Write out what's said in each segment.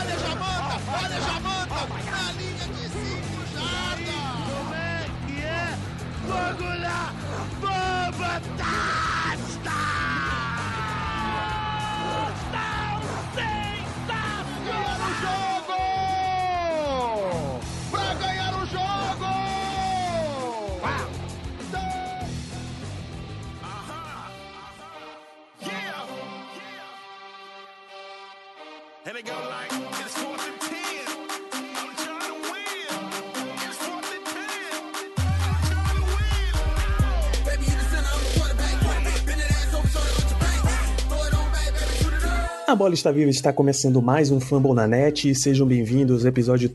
Olha Jamanta, na linha de 5 jardas. Como é que é? Vamos lá, vamos, touchdown! Pra ganhar o jogo! And they go like, it's 4th and 10. I'm trying to win. It's 4th and 10. I'm trying to win. Baby, you the center, I'm the quarterback. Bend that ass over, show it with your bank. Throw it on back, baby, shoot it up. A Bola Está Viva está começando mais um Fumble na Net. Sejam bem-vindos ao episódio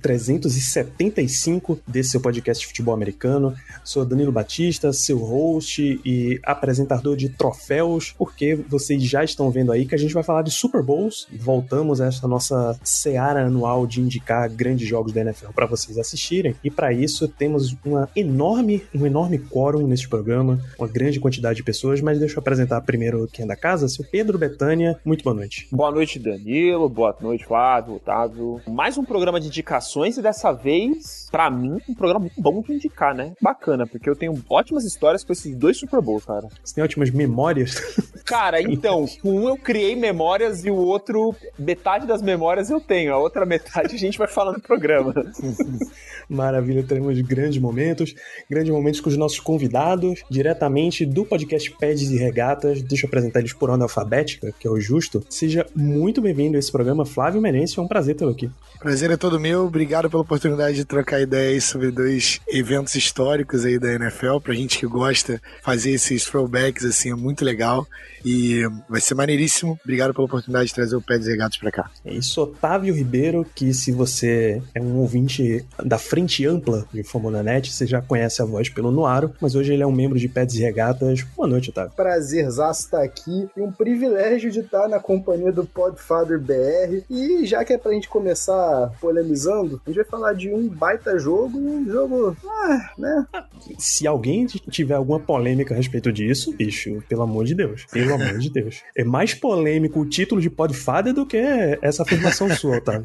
375 desse seu podcast de futebol americano. Sou Danilo Batista, seu host e apresentador de troféus, porque vocês já estão vendo aí que a gente vai falar de Super Bowls. Voltamos a essa nossa seara anual de indicar grandes jogos da NFL para vocês assistirem. E para isso temos um enorme quórum neste programa, uma grande quantidade de pessoas, mas deixa eu apresentar primeiro quem é da casa, seu Pedro Betânia. Muito boa noite. Boa noite, Danilo. Boa noite, Flávio, Otávio. Mais um programa de indicações e dessa vez, pra mim, um programa muito bom de indicar, né? Bacana, porque eu tenho ótimas histórias com esses dois Super Bowls, cara. Você tem ótimas memórias? Cara, então, um eu criei memórias e o outro, metade das memórias eu tenho. A outra metade a gente vai falar no programa. Maravilha, teremos grandes momentos com os nossos convidados, diretamente do podcast Pads e Regatas. Deixa eu apresentar eles por ordem alfabética, que é o justo. Seja muito bem-vindo a esse programa, Flávio Menense, é um prazer tê-lo aqui. Prazer é todo meu, obrigado pela oportunidade de trocar ideias sobre dois eventos históricos aí da NFL, pra gente que gosta fazer esses throwbacks, assim, é muito legal e vai ser maneiríssimo. Obrigado pela oportunidade de trazer o Pads e Regatas pra cá. É isso, Otávio Ribeiro, que se você é um ouvinte da frente ampla de Fumble na Net, você já conhece a voz pelo Nuaro, mas hoje ele é um membro de Pads e Regatas. Boa noite, Otávio. Prazerzaço estar aqui e um privilégio de estar na companhia do Podfather BR. E já que é pra gente começar polemizando, a gente vai falar de um baita jogo e um jogo, né? Se alguém tiver alguma polêmica a respeito disso, bicho, pelo amor de Deus. Pelo amor de Deus. É mais polêmico o título de Podfather do que essa afirmação sua, Otávio.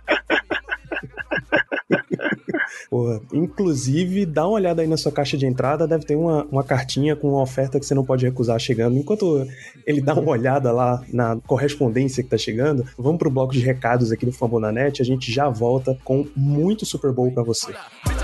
Porra, inclusive, dá uma olhada aí na sua caixa de entrada, deve ter uma cartinha com uma oferta que você não pode recusar chegando. Enquanto ele dá uma olhada lá na correspondência que tá chegando, vamos pro bloco de recados aqui do Fumble na Net, a gente já volta com muito Super Bowl pra você.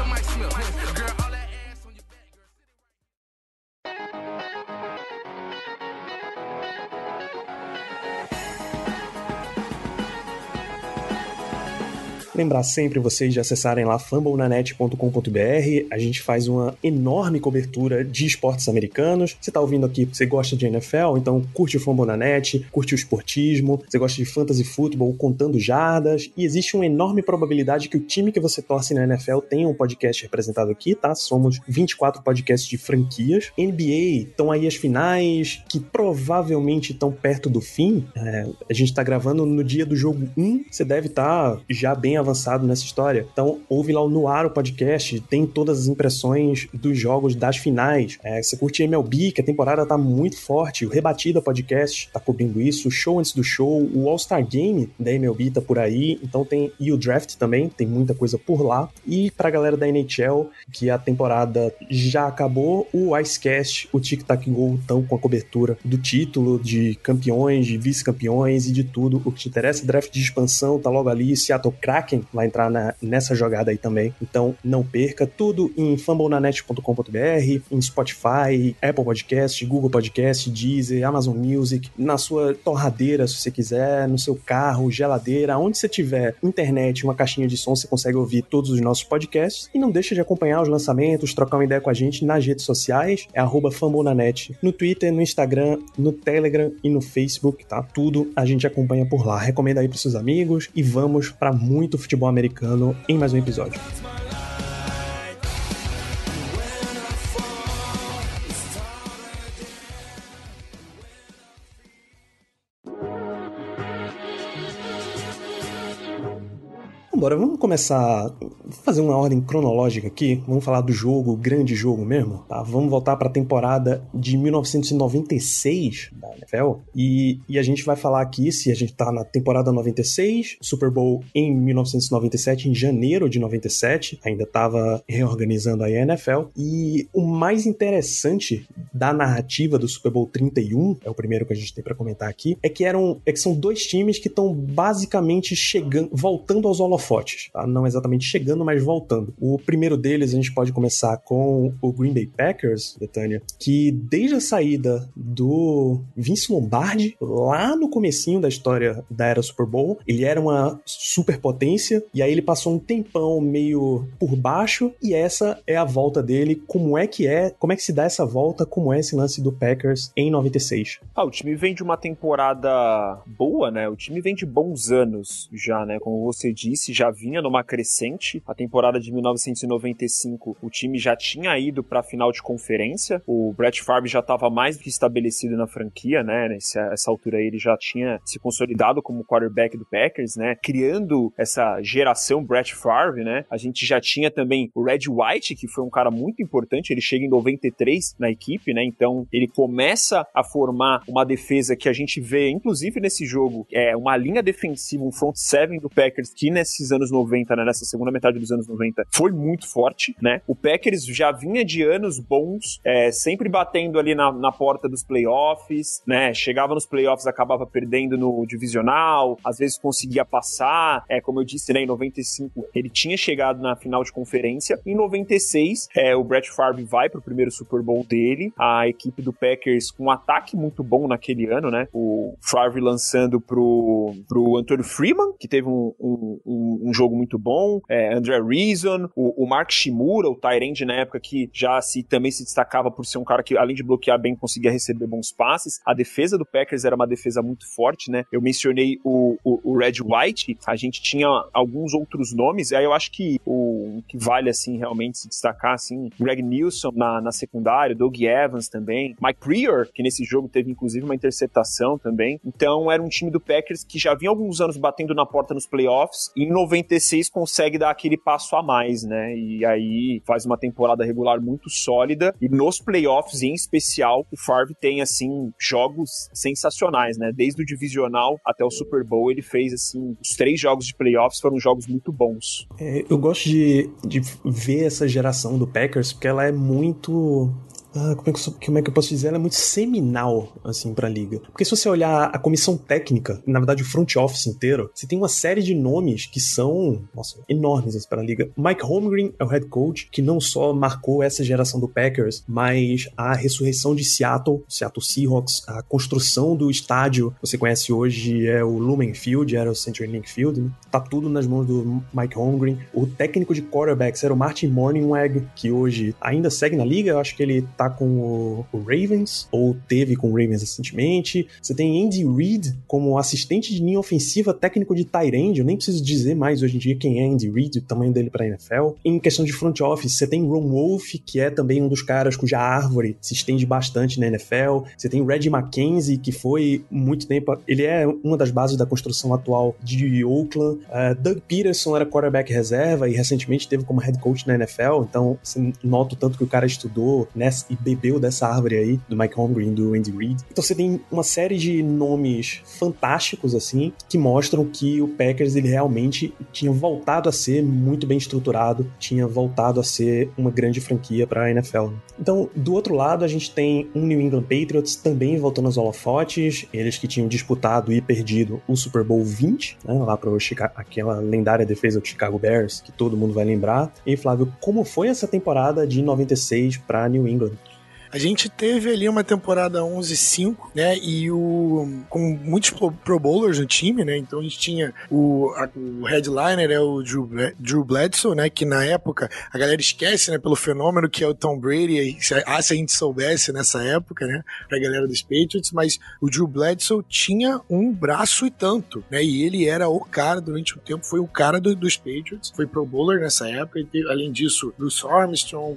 Lembrar sempre vocês de acessarem lá fumblenanet.com.br. A gente faz uma enorme cobertura de esportes americanos. Você tá ouvindo aqui porque você gosta de NFL, então curte o Fumble na Net, curte o esportismo, você gosta de fantasy football, contando jardas, e existe uma enorme probabilidade que o time que você torce na NFL tenha um podcast representado aqui, tá? Somos 24 podcasts de franquias. NBA, estão aí as finais, que provavelmente estão perto do fim. A gente tá gravando no dia do jogo 1, você deve estar já bem avançado nessa história. Então, ouve lá o Nuaro Podcast, tem todas as impressões dos jogos das finais. Você curte MLB, que a temporada tá muito forte. O Rebatida Podcast tá cobrindo isso. O Show Antes do Show, o All-Star Game da MLB tá por aí. Então e o Draft também, tem muita coisa por lá. E pra galera da NHL, que a temporada já acabou, o Icecast, o Tic Tac Go estão com a cobertura do título, de campeões, de vice-campeões e de tudo o que te interessa. Draft de expansão tá logo ali. Seattle Kraken vai entrar nessa jogada aí também. Então não perca, tudo em fumblenanet.com.br, em Spotify, Apple Podcast, Google Podcast, Deezer, Amazon Music, na sua torradeira, se você quiser, no seu carro, geladeira, onde você tiver internet, uma caixinha de som, você consegue ouvir todos os nossos podcasts. E não deixa de acompanhar os lançamentos, trocar uma ideia com a gente nas redes sociais, fumblenanet, no Twitter, no Instagram, no Telegram e no Facebook, tá? Tudo a gente acompanha por lá. Recomenda aí pros seus amigos e vamos pra muito futebol americano em mais um episódio. Vambora, vamos começar, fazer uma ordem cronológica aqui, vamos falar do jogo, grande jogo mesmo, tá? Vamos voltar para a temporada de 1996 da NFL e a gente vai falar aqui se a gente tá na temporada 96, Super Bowl em 1997, em janeiro de 97, ainda tava reorganizando aí a NFL, e o mais interessante da narrativa do Super Bowl 31, é o primeiro que a gente tem para comentar aqui, é que são dois times que estão basicamente voltando aos holofotes, tá? Não exatamente chegando, mas voltando. O primeiro deles a gente pode começar com o Green Bay Packers, Betânia, que desde a saída do Vince Lombardi, lá no comecinho da história da era Super Bowl, ele era uma superpotência, e aí ele passou um tempão meio por baixo, e essa é a volta dele. Como é que se dá essa volta, como é esse lance do Packers em 96? O time vem de uma temporada boa, né? O time vem de bons anos já, né? Como você disse, já vinha numa crescente. A temporada de 1995, o time já tinha ido pra final de conferência. O Brett Favre já estava mais do que estabelecido na franquia, né? Nessa altura aí, ele já tinha se consolidado como quarterback do Packers, né? Criando essa geração Brett Favre, né? A gente já tinha também o Red White, que foi um cara muito importante. Ele chega em 93 na equipe, né? Então, ele começa a formar uma defesa que a gente vê, inclusive nesse jogo, uma linha defensiva, um front seven do Packers, que nesses anos 90, né, nessa segunda metade dos anos 90, foi muito forte, né? O Packers já vinha de anos bons, sempre batendo ali na porta dos playoffs, né? Chegava nos playoffs, acabava perdendo no divisional, às vezes conseguia passar, como eu disse, né, em 95 ele tinha chegado na final de conferência. Em 96, o Brett Favre vai pro primeiro Super Bowl dele, a equipe do Packers com um ataque muito bom naquele ano, né? O Favre lançando pro Antonio Freeman, que teve um jogo muito bom, André Reason, o Mark Shimura, o tight end na época, que já também se destacava por ser um cara que, além de bloquear bem, conseguia receber bons passes. A defesa do Packers era uma defesa muito forte, né? Eu mencionei o Red White, a gente tinha alguns outros nomes, aí eu acho que o que vale, assim, realmente se destacar, assim, Greg Nilsson na secundária, Doug Evans também, Mike Prior, que nesse jogo teve, inclusive, uma interceptação também. Então, era um time do Packers que já vinha alguns anos batendo na porta nos playoffs, e em 96 consegue dar aquele passo a mais, né? E aí faz uma temporada regular muito sólida, e nos playoffs, em especial, o Favre tem, assim, jogos sensacionais, né? Desde o divisional até o Super Bowl, ele fez, assim, os 3 jogos de playoffs foram jogos muito bons. Eu gosto de ver essa geração do Packers, porque ela é muito... como é que eu posso dizer? Ela é muito seminal, assim, pra liga. Porque se você olhar a comissão técnica, na verdade o front office inteiro, você tem uma série de nomes que são, enormes, assim, pra liga. Mike Holmgren é o head coach, que não só marcou essa geração do Packers, mas a ressurreição de Seattle Seahawks, a construção do estádio, você conhece hoje, é o Lumen Field, era o CenturyLink Field, né? Tá tudo nas mãos do Mike Holmgren. O técnico de quarterbacks era o Martin Mornhinweg, que hoje ainda segue na liga, eu acho que ele tá com o Ravens, ou teve com o Ravens recentemente. Você tem Andy Reid como assistente de linha ofensiva, técnico de tight end. Eu nem preciso dizer mais hoje em dia quem é Andy Reid, o tamanho dele pra NFL. Em questão de front office, você tem Ron Wolf, que é também um dos caras cuja árvore se estende bastante na NFL. Você tem Reggie McKenzie, que foi muito tempo... Ele é uma das bases da construção atual de Oakland. Doug Peterson era quarterback reserva e recentemente teve como head coach na NFL. Então, você nota o tanto que o cara estudou e bebeu dessa árvore aí, do Mike Holmgren, do Andy Reid. Então você tem uma série de nomes fantásticos, assim, que mostram que o Packers, ele realmente tinha voltado a ser muito bem estruturado, tinha voltado a ser uma grande franquia pra NFL. Então, do outro lado, a gente tem um New England Patriots também voltando aos holofotes, eles que tinham disputado e perdido o Super Bowl 20, né, lá pro aquela lendária defesa do Chicago Bears, que todo mundo vai lembrar. E, Flávio, como foi essa temporada de 96 pra New England? A gente teve ali uma temporada 11-5, né, e com muitos Pro Bowlers no time, né, então a gente tinha o headliner, o Drew Bledsoe, né, que na época a galera esquece, né, pelo fenômeno que é o Tom Brady, se a gente soubesse nessa época, né, pra galera dos Patriots, mas o Drew Bledsoe tinha um braço e tanto, né, e ele era o cara, durante um tempo, foi o cara dos Patriots, foi Pro Bowler nessa época, e teve, além disso, Bruce Armstrong,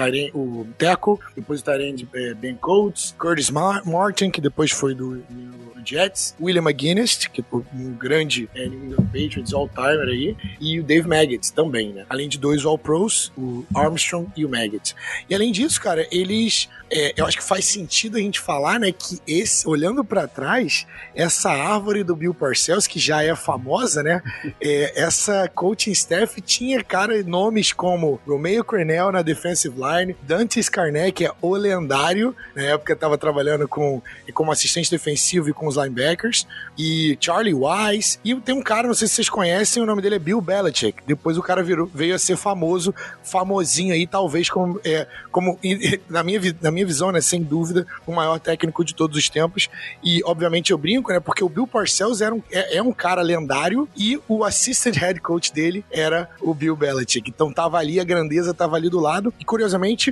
o tackle, depois o de Ben Coates, Curtis Martin, que depois foi do Jets, William McGinnis, que é um grande New England Patriots all-timer aí, e o Dave Maggots também, né? Além de 2 All-Pros, o Armstrong e o Maggots. E além disso, cara, eles... eu acho que faz sentido a gente falar, né, que olhando pra trás, essa árvore do Bill Parcells, que já é famosa, né, essa coaching staff tinha, cara, nomes como Romeo Crennel na defensive line, Dante Scarnett, que é o lendário, na época estava trabalhando como assistente defensivo e com os linebackers, e Charlie Wise, e tem um cara, não sei se vocês conhecem, o nome dele é Bill Belichick. Depois o cara veio a ser famosinho aí, talvez como na minha visão, né, sem dúvida, o maior técnico de todos os tempos. E obviamente eu brinco, né, porque o Bill Parcells é um cara lendário e o assistant head coach dele era o Bill Belichick. Então tava ali, a grandeza tava ali do lado. E curiosamente,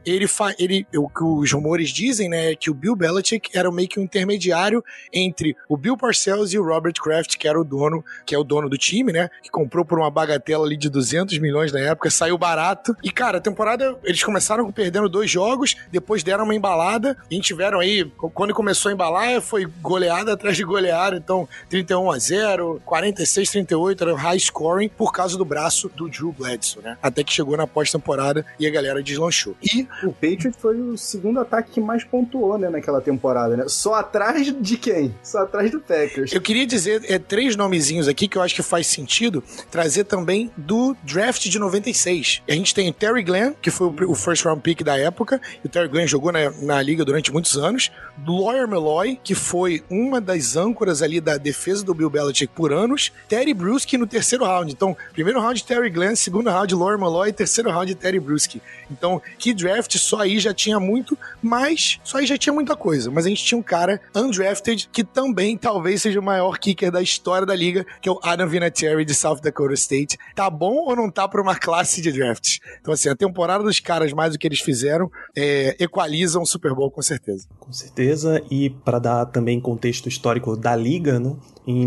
o que os rumores dizem, né, é que o Bill Belichick era meio que um intermediário entre o Bill Parcells e o Robert Kraft, que é o dono do time, né, que comprou por uma bagatela ali de 200 milhões na época, saiu barato. E cara, a temporada, eles começaram perdendo 2 jogos, depois deram uma embalada, e tiveram aí, quando começou a embalar, foi goleada atrás de goleada, então 31-0, 46-38, era high scoring por causa do braço do Drew Bledsoe, né, até que chegou na pós-temporada e a galera deslanchou. E o Patriots foi o segundo ataque que mais pontuou, né, naquela temporada, né? Só atrás de quem? Só atrás do Packers. Eu queria dizer 3 nomezinhos aqui que eu acho que faz sentido trazer também do draft de 96. A gente tem o Terry Glenn, que foi o first round pick da época, e o Terry Glenn jogou na liga durante muitos anos. Lawyer Milloy, que foi uma das âncoras ali da defesa do Bill Belichick por anos. Terry Bruschi no 3º round. Então, primeiro round Terry Glenn, segundo round Lawyer Milloy, 3º round Terry Bruschi. Então, que draft, só aí já tinha muito, mas só aí já tinha muita coisa. Mas a gente tinha um cara undrafted que também talvez seja o maior kicker da história da liga, que é o Adam Vinatieri de South Dakota State. Tá bom ou não tá pra uma classe de draft? Então assim, a temporada dos caras, mais o que eles fizeram, equalizam o Super Bowl com certeza. Com certeza, e para dar também contexto histórico da liga, né? Em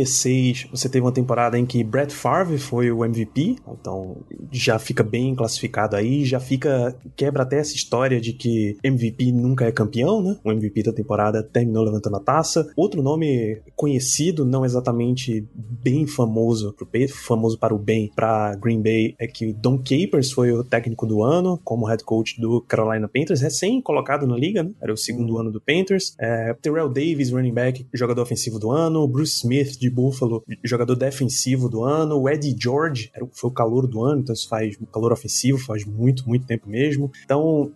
96, você teve uma temporada em que Brett Favre foi o MVP, então já fica bem classificado aí, quebra até essa história de que MVP nunca é campeão, né? O MVP da temporada terminou levantando a taça. Outro nome conhecido, não exatamente bem famoso para o bem, para Green Bay, é que o Don Capers foi o técnico do ano, como head coach do Carolina Panthers, recém-colocado na liga, né? Era o segundo ano do Panthers. Terrell Davis, running back, jogador ofensivo do ano. Bruce Smith, de Buffalo, jogador defensivo do ano. O Eddie George foi o calouro do ano, então isso faz calor ofensivo, faz muito, muito tempo mesmo. Então,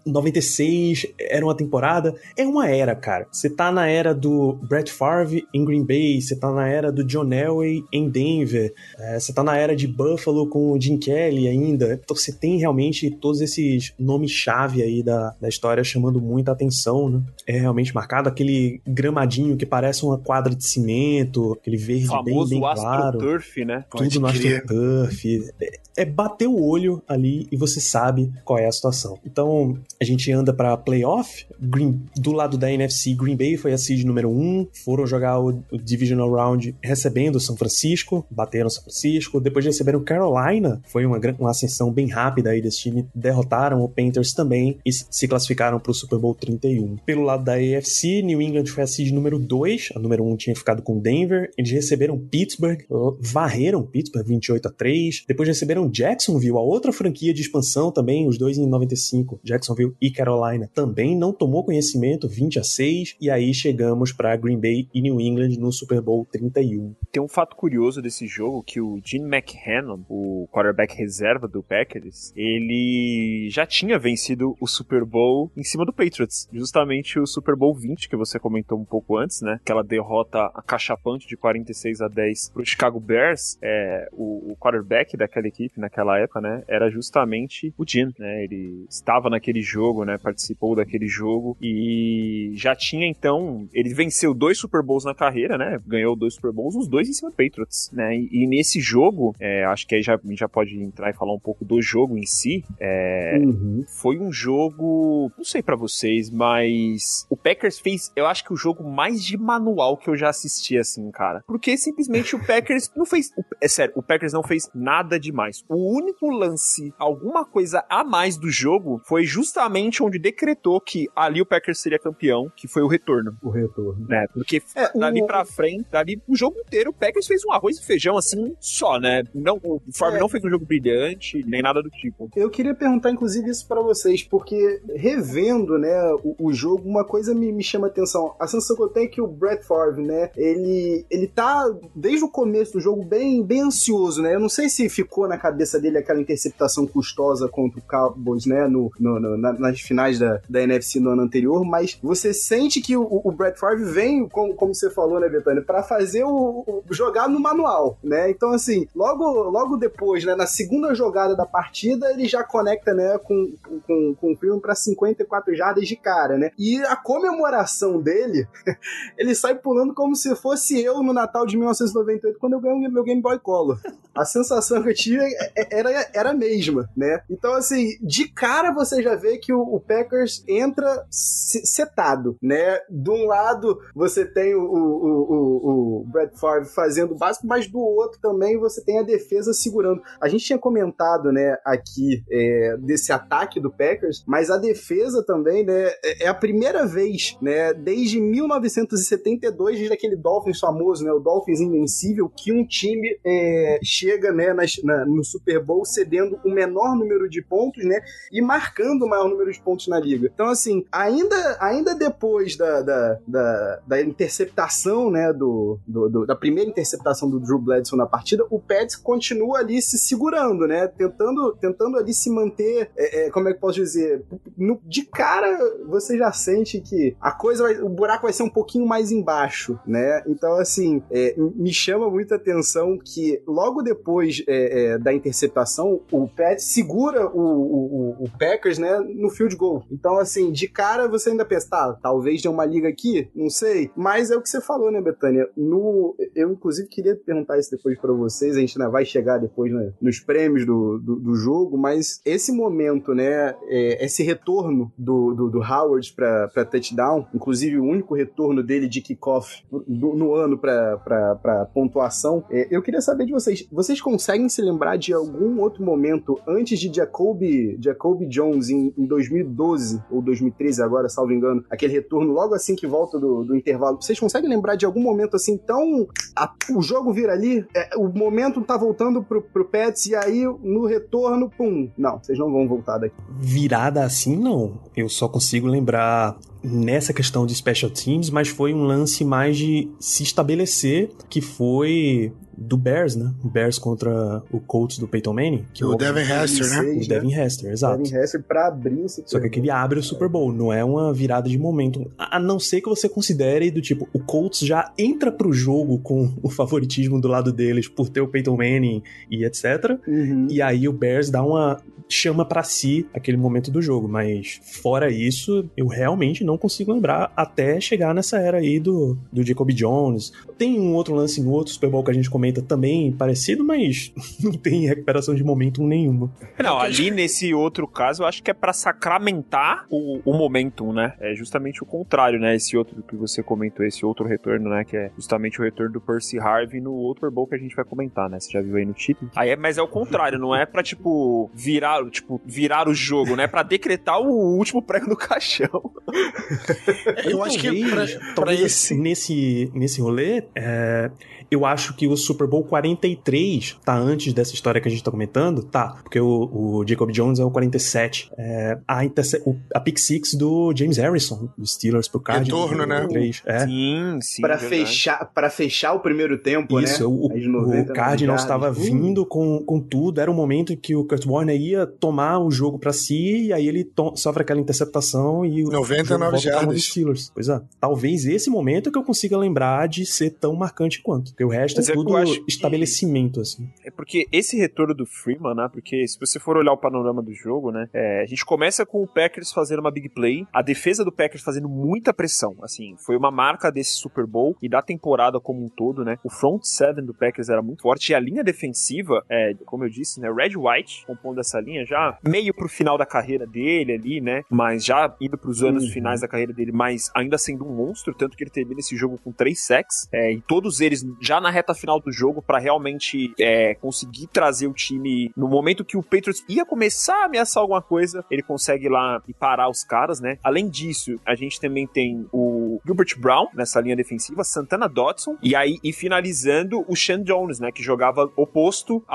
96 era uma temporada, é uma era, cara. Você tá na era do Brett Favre em Green Bay, você tá na era do John Elway em Denver, você tá na era de Buffalo com o Jim Kelly ainda. Então você tem realmente todos esses nomes-chave aí da história chamando muita atenção, né? É realmente marcado aquele gramadinho que parece uma quadra de cimento, aquele verde famoso bem claro. AstroTurf, né? Tudo no AstroTurf. É bater o olho ali e você sabe qual é a situação. Então, a gente anda pra playoff. Do lado da NFC, Green Bay foi a seed número 1. Foram jogar o Divisional Round recebendo o São Francisco. Bateram o São Francisco. Depois receberam Carolina. Foi uma ascensão bem rápida aí desse time. Derrotaram o Panthers também e se classificaram pro Super Bowl 31. Pelo lado da AFC, New England foi a seed número 2. A número 1 tinha ficado com Denver. Eles receberam Pittsburgh. Varreram Pittsburgh 28-3. Depois receberam Jacksonville, a outra franquia de expansão também, os dois em 95, Jacksonville e Carolina, também não tomou conhecimento, 20-6, e aí chegamos para Green Bay e New England no Super Bowl 31. Tem um fato curioso desse jogo, que o Gene McHannon, o quarterback reserva do Packers, ele já tinha vencido o Super Bowl em cima do Patriots, justamente o Super Bowl 20, que você comentou um pouco antes, né, aquela derrota acachapante de 46-10 pro Chicago Bears. O quarterback daquela equipe naquela época, né, era justamente o Gene, né, ele estava naquele jogo, né, participou daquele jogo e já tinha, então, ele venceu 2 Super Bowls na carreira, né, ganhou 2 Super Bowls, os 2 em cima do Patriots, né, e nesse jogo, acho que aí a gente já pode entrar e falar um pouco do jogo em si, foi um jogo, não sei pra vocês, mas o Packers fez, eu acho que o jogo mais de manual que eu já assisti, assim, assim, cara. Porque simplesmente o Packers não fez... É sério, o Packers não fez nada demais. O único lance, alguma coisa a mais do jogo, foi justamente onde decretou que ali o Packers seria campeão, que foi o retorno. O retorno. Né? Porque dali pra frente, dali o jogo inteiro, o Packers fez um arroz e feijão assim, só, né? Não, o Favre não fez um jogo brilhante, nem nada do tipo. Eu queria perguntar, inclusive, isso pra vocês, porque revendo, né, o jogo, uma coisa me chama a atenção. A sensação que eu tenho é que o Brett Favre, né, ele tá, desde o começo do jogo, bem ansioso, né? Eu não sei se ficou na cabeça dele aquela interceptação custosa contra o Cowboys, né, nas finais da NFC no ano anterior, mas você sente que o Brett Favre vem, como você falou, né, Betânia, pra fazer jogar no manual, né? Então, assim, logo depois, né, na segunda jogada da partida, ele já conecta, né, com o filme pra 54 jardas de cara, né? E a comemoração dele, ele sai pulando como se fosse eu no Natal de 1998, quando eu ganhei meu Game Boy Color. A sensação que eu tinha era a mesma, né? Então, assim, de cara você já vê que o Packers entra setado, né? De um lado você tem o Brett Favre fazendo o básico, mas do outro também você tem a defesa segurando. A gente tinha comentado, né, aqui desse ataque do Packers, mas a defesa também, né, é a primeira vez, né, desde 1972, desde aquele Dolphins famoso, né, o Dolphins invencível, que um time chega, né, no Super Bowl cedendo o menor número de pontos, né, e marcando o maior número de pontos na liga. Então, assim, ainda depois da interceptação, né, da primeira interceptação do Drew Bledsoe na partida, o Pats continua ali se segurando, né, tentando ali se manter, como é que posso dizer, de cara você já sente que o buraco vai ser um pouquinho mais embaixo, né, então, assim, me chama muita atenção que logo depois da interceptação, o Pats segura o Packers, né, no field goal. Então, assim, de cara você ainda pensa, talvez dê uma liga aqui, não sei, mas é o que você falou, né, Betânia? Eu, inclusive, queria perguntar isso depois pra vocês, a gente ainda vai chegar depois, né, nos prêmios do jogo, mas esse momento, né, esse retorno do Howard pra touchdown, inclusive o único retorno dele de kickoff no ano pra pontuação, eu queria saber de vocês conseguem se lembrar de algum outro momento antes de Jacoby Jones em 2012 ou 2013 agora, salvo engano, aquele retorno logo assim que volta do intervalo, vocês conseguem lembrar de algum momento assim tão... o jogo vira ali, o momento tá voltando pro Pats e aí no retorno, pum, não, vocês não vão voltar daqui. Virada assim, não. Eu só consigo lembrar nessa questão de special teams, mas foi um lance mais de se estabelecer, que foi do Bears, né? O Bears contra o Colts do Peyton Manning. Que o Devin Hester, né? O Devin Hester, exato. Devin Hester pra abrir o Super Bowl. Só que aquele abre o Super Bowl, não é uma virada de momento. A não ser que você considere do tipo, o Colts já entra pro jogo com o favoritismo do lado deles por ter o Peyton Manning e etc. Uhum. E aí o Bears chama pra si aquele momento do jogo. Mas fora isso, eu realmente não consigo lembrar até chegar nessa era aí do Jacoby Jones. Tem um outro lance no outro Super Bowl que a gente comenta também parecido, mas não tem recuperação de momentum nenhuma. Não, ali nesse outro caso, eu acho que é pra sacramentar o momentum, né? É justamente o contrário, né? Esse outro que você comentou, esse outro retorno, né? Que é justamente o retorno do Percy Harvin no outro Super Bowl que a gente vai comentar, né? Você já viu aí no título? Mas é o contrário, não é pra, virar o jogo, né? Pra decretar o último prego no caixão. Eu acho que talvez nesse rolê, eu acho que o Super Bowl 43 tá antes dessa história que a gente tá comentando, tá, porque o Jacob Jones é o 47. A pick six do James Harrison, do Steelers pro Cardinals. Retorno, né? 3, Sim. Pra fechar o primeiro tempo, isso, né? O Cardinals estava vindo com tudo, era o momento que o Kurt Warner ia tomar o jogo pra si, e aí ele sofre aquela interceptação e o 99 jardas. Steelers. Pois é, talvez esse momento que eu consiga lembrar de ser tão marcante quanto, porque o resto é tudo estabelecimento, assim. porque esse retorno do Freeman, né, porque se você for olhar o panorama do jogo, né, a gente começa com o Packers fazendo uma big play, a defesa do Packers fazendo muita pressão, assim, foi uma marca desse Super Bowl e da temporada como um todo, né, o front seven do Packers era muito forte e a linha defensiva, como eu disse, né, Red White compondo essa linha já meio pro final da carreira dele ali, né, mas já indo pros anos finais da carreira dele, mas ainda sendo um monstro, tanto que ele termina esse jogo com 3 sacks, e todos eles já na reta final do jogo pra realmente conseguir trazer o time no momento que o Patriots ia começar a ameaçar alguma coisa, ele consegue ir lá e parar os caras, né? Além disso, a gente também tem o Gilbert Brown nessa linha defensiva, Santana Dotson, e finalizando o Sean Jones, né? Que jogava oposto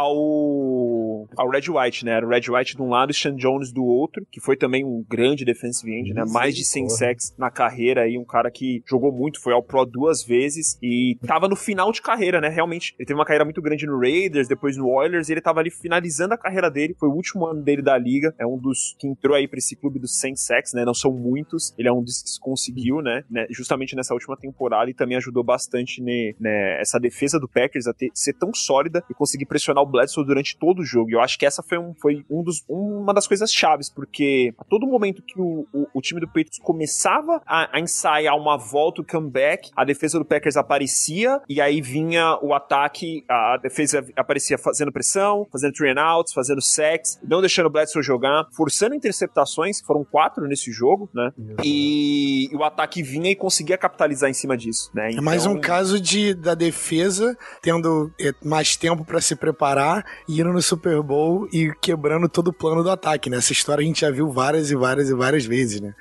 ao Red White, né? Era o Red White de um lado e o Sean Jones do outro, que foi também um grande defensive end, né? Mais de 100 sacks na carreira aí, um cara que jogou muito, foi ao Pro 2 vezes e tava no final de carreira, né? Realmente, ele teve uma carreira muito grande no Raiders, depois no Oilers, e ele tava ali finalizando a carreira dele, foi o último ano dele da liga, é um dos que entrou aí pra esse clube dos 100 sacks, né? Não são muitos, ele é um dos que conseguiu, né? Justamente nessa última temporada, e também ajudou bastante essa defesa do Packers a ser tão sólida e conseguir pressionar o Bledsoe durante todo o jogo. E eu acho que essa foi uma das coisas chaves, porque a todo momento que o time do Patriots começava a ensaiar uma volta, o comeback, a defesa do Packers aparecia, e aí vinha o ataque, a defesa aparecia fazendo pressão, fazendo three and outs, fazendo sacks, não deixando o Bledsoe jogar, forçando interceptações, foram 4 nesse jogo, né? E o ataque vinha e conseguia capitalizar em cima disso, né? Então... É mais um caso da defesa tendo mais tempo pra se preparar e indo no Super Bowl e quebrando todo o plano do ataque, né? Essa história a gente já viu várias e várias e várias vezes, né?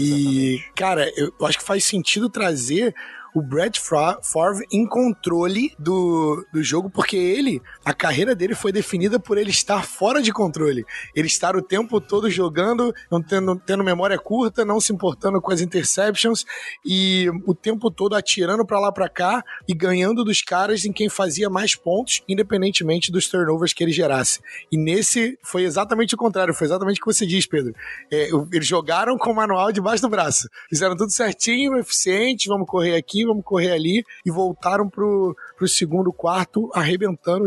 E, cara, eu acho que faz sentido trazer o Brett Favre em controle do jogo, porque a carreira dele foi definida por ele estar fora de controle. Ele estar o tempo todo jogando, não tendo memória curta, não se importando com as interceptions e o tempo todo atirando pra lá pra cá e ganhando dos caras em quem fazia mais pontos, independentemente dos turnovers que ele gerasse. E nesse foi exatamente o contrário, foi exatamente o que você diz, Pedro. Eles jogaram com o manual debaixo do braço. Fizeram tudo certinho, eficiente, vamos correr aqui, vamos correr ali, e voltaram pro segundo quarto arrebentando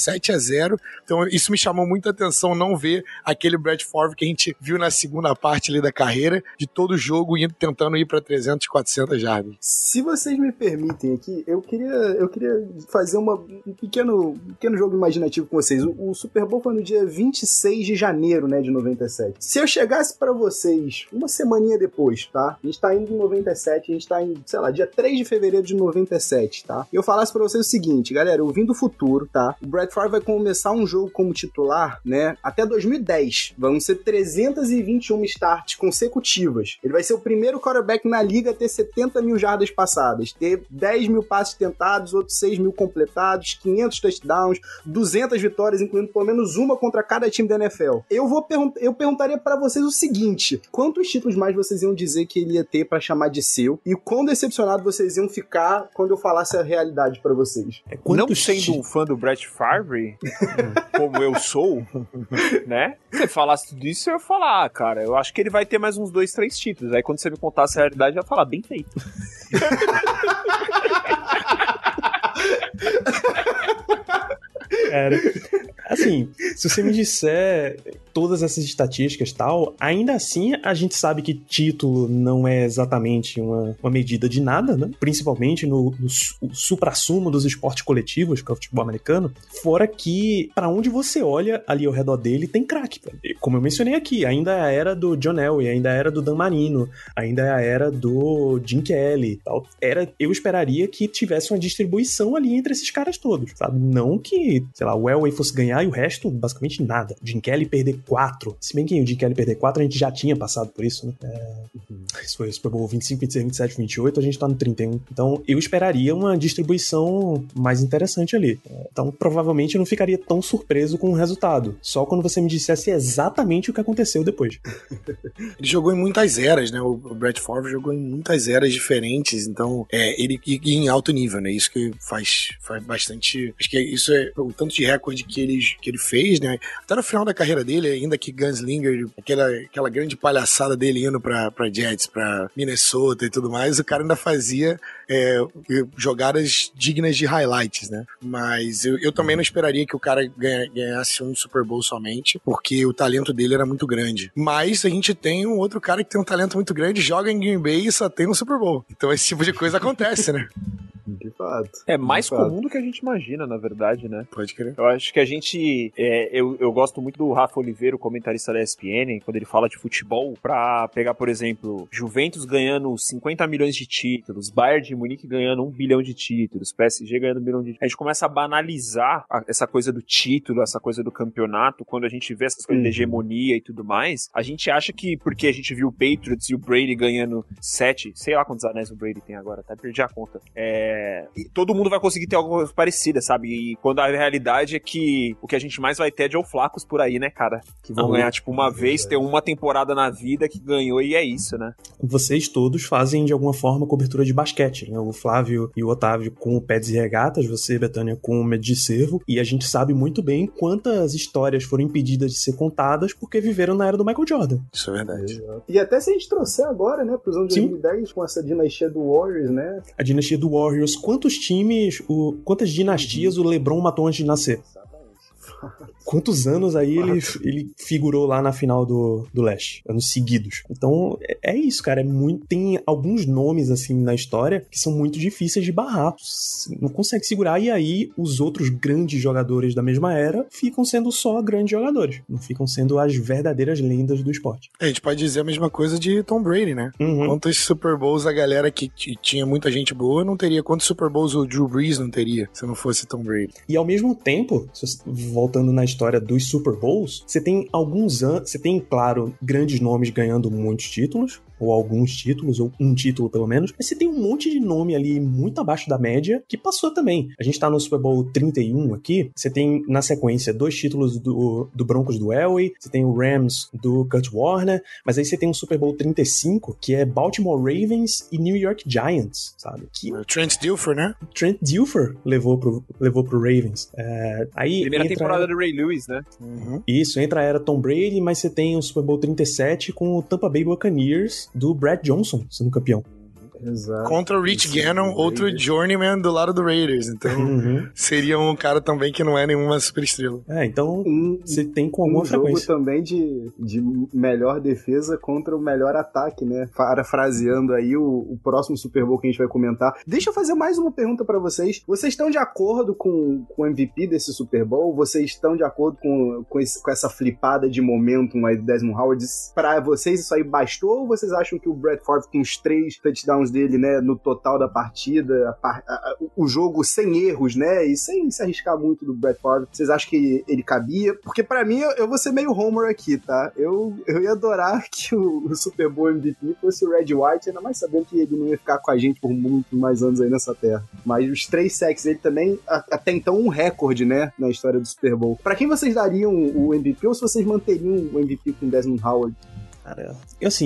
17-0. Então isso me chamou muita atenção, não ver aquele Brett Favre que a gente viu na segunda parte ali da carreira, de todo o jogo tentando ir para 300, 400 jardas. Se vocês me permitem aqui, eu queria fazer um pequeno jogo imaginativo com vocês. O Super Bowl foi no dia 26 de janeiro, né, de 97. Se eu chegasse para vocês uma semaninha depois, tá? A gente tá indo em 97, a gente tá em, sei lá, dia 3 de fevereiro de 97, tá? E eu falasse pra vocês o seguinte, galera, eu vim do futuro, tá? O Brett Favre vai começar um jogo como titular, né? Até 2010. Vão ser 321 starts consecutivas. Ele vai ser o primeiro quarterback na liga a ter 70 mil jardas passadas, ter 10 mil passes tentados, outros 6 mil completados, 500 touchdowns, 200 vitórias, incluindo pelo menos uma contra cada time da NFL. Eu perguntaria pra vocês o seguinte, quantos títulos mais vocês iam dizer que ele ia ter pra chamar de seu? E quão decepcionado vocês iam ficar quando eu falasse a realidade pra vocês? Não sendo um fã do Brett Favre, como eu sou, né? Se você falasse tudo isso, eu ia falar, cara, eu acho que ele vai ter mais uns 2, 3 títulos. Aí quando você me contasse a realidade, eu ia falar, bem feito. Cara, assim, se você me disser todas essas estatísticas e tal, ainda assim a gente sabe que título não é exatamente uma medida de nada, né? Principalmente no suprassumo dos esportes coletivos, que é o futebol americano, fora que pra onde você olha ali ao redor dele tem craque. Como eu mencionei aqui, ainda é a era do John Elway, ainda é a era do Dan Marino, ainda é a era do Jim Kelly, tal. Eu esperaria que tivesse uma distribuição ali entre esses caras todos, sabe? Não que, sei lá, o Elway fosse ganhar e o resto, basicamente nada. Jim Kelly perder 4. Se bem que o Jim Kelly perder 4, a gente já tinha passado por isso, né? Isso foi o Super Bowl 25, 26, 27, 28, a gente tá no 31. Então, eu esperaria uma distribuição mais interessante ali. Então, provavelmente eu não ficaria tão surpreso com o resultado. Só quando você me dissesse exatamente o que aconteceu depois. Ele jogou em muitas eras, né? O Brett Favre jogou em muitas eras diferentes, então, ele em alto nível, né? Isso que faz bastante... Acho que isso é o tanto de recorde que ele fez, né? Até no final da carreira dele, ainda que Gunslinger, aquela grande palhaçada dele indo pra Jets, pra Minnesota e tudo mais, o cara ainda fazia jogadas dignas de highlights, né? Mas eu também não esperaria que o cara ganhasse um Super Bowl somente, porque o talento dele era muito grande. Mas a gente tem um outro cara que tem um talento muito grande, joga em Green Bay e só tem um Super Bowl. Então esse tipo de coisa acontece, né? De fato. É mais comum do que a gente imagina, na verdade, né? Pode crer. Eu acho que a gente... eu gosto muito do Rafa Oliveira, o comentarista da ESPN, quando ele fala de futebol, pra pegar, por exemplo, Juventus ganhando 50 milhões de títulos, Bayern de Munique ganhando 1 bilhão de títulos, PSG ganhando 1 bilhão de títulos. A gente começa a banalizar essa coisa do título, essa coisa do campeonato, quando a gente vê essas coisas de hegemonia e tudo mais, a gente acha que porque a gente viu o Patriots e o Brady ganhando 7, sei lá quantos anéis o Brady tem agora, até perdi a conta. E todo mundo vai conseguir ter algo parecido, sabe? E quando a realidade é que o que a gente mais vai ter é Joe Flacos por aí, né, cara? Que vão ganhar, tipo, uma vez, ter uma temporada na vida que ganhou e é isso, né? Vocês todos fazem, de alguma forma, cobertura de basquete, né? O Flávio e o Otávio com o Peds e Regatas, você, Betânia, com o Medo de Cervo, e a gente sabe muito bem quantas histórias foram impedidas de ser contadas porque viveram na era do Michael Jordan. Isso é verdade. Exato. E até se a gente trouxer agora, né, pros anos 2010, com essa dinastia do Warriors, né? A dinastia do Warriors, quantas dinastias o LeBron matou antes de nascer? Quantos anos aí ele figurou lá na final do Leste? Anos seguidos. Então, é isso, cara. Tem alguns nomes, assim, na história que são muito difíceis de barrar. Não consegue segurar. E aí, os outros grandes jogadores da mesma era ficam sendo só grandes jogadores. Não ficam sendo as verdadeiras lendas do esporte. A gente pode dizer a mesma coisa de Tom Brady, né? Quantos Super Bowls a galera que tinha muita gente boa não teria? Quantos Super Bowls o Drew Brees não teria se não fosse Tom Brady? E ao mesmo tempo, voltando na história dos Super Bowls, você tem alguns anos, você tem, claro, grandes nomes ganhando muitos títulos, ou alguns títulos, ou um título pelo menos, mas você tem um monte de nome ali muito abaixo da média que passou também. A gente tá no Super Bowl 31 aqui, você tem na sequência 2 títulos do Broncos do Elway, você tem o Rams do Kurt Warner, mas aí você tem um Super Bowl 35 que é Baltimore Ravens e New York Giants, sabe? Que Trent Dilfer, né? Trent Dilfer levou pro Ravens. Aí primeira temporada do Ray Lewis, né? Isso, entra a era Tom Brady, mas você tem o Super Bowl 37 com o Tampa Bay Buccaneers do Brad Johnson sendo campeão. Exato. Contra o Rich Gannon, outro journeyman do lado do Raiders. Então, seria um cara também que não é nenhuma superestrela. Então, você tem com alguma frequência. Jogo também de melhor defesa contra o melhor ataque, né? Parafraseando aí o próximo Super Bowl que a gente vai comentar. Deixa eu fazer mais uma pergunta pra vocês. Vocês estão de acordo com o MVP desse Super Bowl? Vocês estão de acordo com essa flipada de momentum aí do Desmond Howard? Pra vocês isso aí bastou ou vocês acham que o Brett Favre com os 3 touchdowns dele, né, no total da partida, o jogo sem erros, né, e sem se arriscar muito do Brett Favre, vocês acham que ele cabia? Porque pra mim, eu vou ser meio homer aqui, tá? Eu ia adorar que o Super Bowl MVP fosse o Red White, ainda mais sabendo que ele não ia ficar com a gente por muito mais anos aí nessa terra. Mas os 3 sacks dele também, até então, um recorde, né, na história do Super Bowl. Pra quem vocês dariam o MVP ou se vocês manteriam o MVP com Desmond Howard? Cara,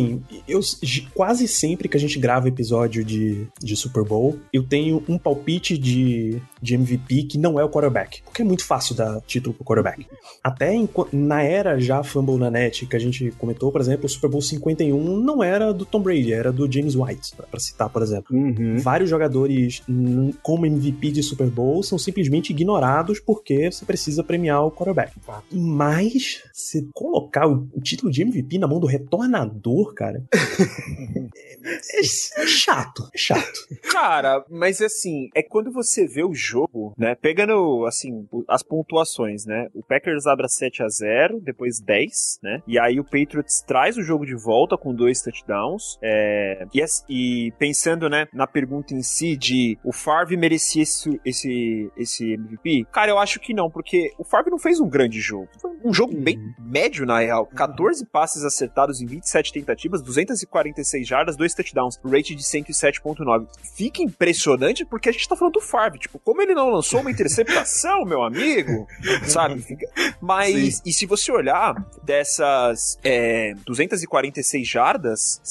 eu quase sempre que a gente grava episódio de Super Bowl, eu tenho um palpite de MVP que não é o quarterback, porque é muito fácil dar título pro quarterback. Até na era já Fumble na Net, que a gente comentou, por exemplo, o Super Bowl 51 não era do Tom Brady, era do James White, pra citar, por exemplo. Vários jogadores como MVP de Super Bowl são simplesmente ignorados porque você precisa premiar o quarterback. Mas, se colocar o título de MVP na mão do retornador, cara, é chato. Cara, mas assim, é quando você vê o jogo, né, pegando, assim, as pontuações, né, o Packers abre 7-0, depois 10, né, e aí o Patriots traz o jogo de volta com 2 touchdowns, e pensando, né, na pergunta em si de o Favre merecia esse MVP, cara, eu acho que não, porque o Favre não fez um grande jogo, foi um jogo bem médio, na real. 14 passes acertados em 27 tentativas, 246 jardas, 2 touchdowns, rate de 107.9. Fica impressionante porque a gente tá falando do Favre, tipo, como ele não lançou uma interceptação, meu amigo, sabe? Mas, e se você olhar dessas 246 jardas,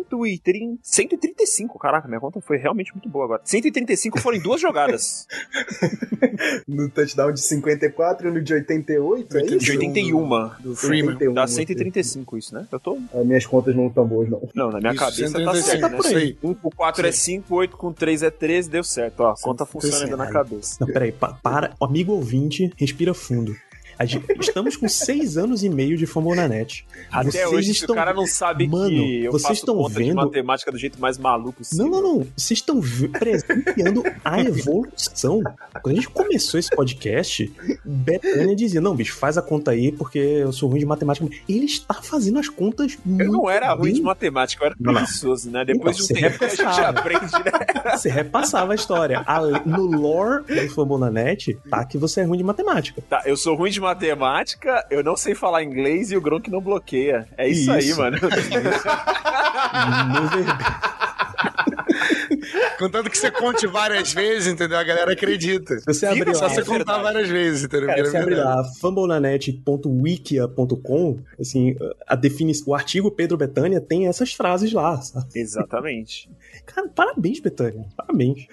135, caraca, minha conta foi realmente muito boa agora. 135 foram em 2 jogadas. No touchdown de 54 e no de 88, é isso? De 81. Do Freeman. 81, Dá 135 isso, né? Eu tô... As minhas contas não estão boas, não. Não, na minha Isso, cabeça tá 135, certo, né? isso aí. 1 com 4 é 5, 8 com 3 é 13, deu certo. Ó, a conta funciona ainda na cabeça. Não, peraí, para. Amigo ouvinte, respira fundo. Estamos com 6 anos e meio de Fumble na Net. Até Vocês hoje, se estão... o cara não sabe Mano, que eu vocês faço estão conta de vendo... matemática do jeito mais maluco possível. Não. Vocês estão presenciando a evolução. Quando a gente começou esse podcast, Betânia dizia, não, bicho, faz a conta aí, porque eu sou ruim de matemática. Ele está fazendo as contas muito Eu não era ruim bem. de matemática, eu era preguiçoso, né? Depois Então, de um você tempo a gente aprende, né? Você repassava a história. No lore do Fumble na Net, tá que você é ruim de matemática. Tá, eu sou ruim de matemática, eu não sei falar inglês e o Gronk não bloqueia. É isso aí, mano. No vermelho. Contanto que você conte várias vezes, entendeu? A galera acredita. Você abre Só lá, você contar várias vezes, entendeu? cara, Porque você é abre verdade. lá fumblenanet.wikia.com, assim, o artigo Pedro Betânia tem essas frases lá, sabe? Exatamente. Cara, parabéns, Betânia. Parabéns.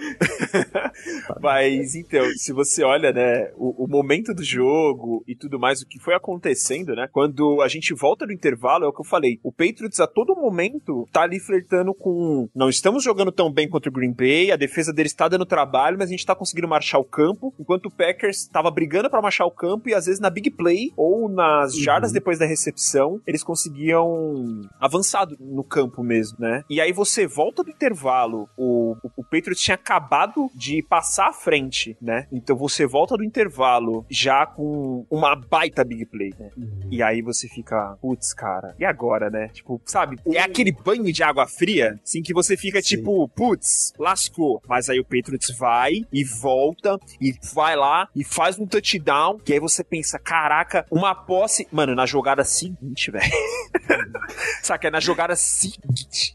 Mas, então, se você olha, né, o momento do jogo e tudo mais, o que foi acontecendo, né, quando a gente volta do intervalo, é o que eu falei, o Patriots a todo momento tá ali flertando com, não estamos jogando tão bem contra o Green Bay, a defesa deles tá dando trabalho, mas a gente tá conseguindo marchar o campo, enquanto o Packers tava brigando pra marchar o campo e às vezes na big play ou nas jardas depois da recepção, eles conseguiam avançar no campo mesmo, né? E aí você volta do intervalo, o Patriots tinha acabado de passar à frente, né? Então você volta do intervalo já com uma baita big play, né? E aí você fica, putz, cara, e agora, né? Tipo, sabe, é aquele banho de água fria, assim, que você fica tipo, putz, lascou. Mas aí o Patriots vai e volta e vai lá e faz um touchdown, que aí você pensa, caraca, uma posse... Mano, na jogada seguinte, velho. Saca, é na jogada seguinte.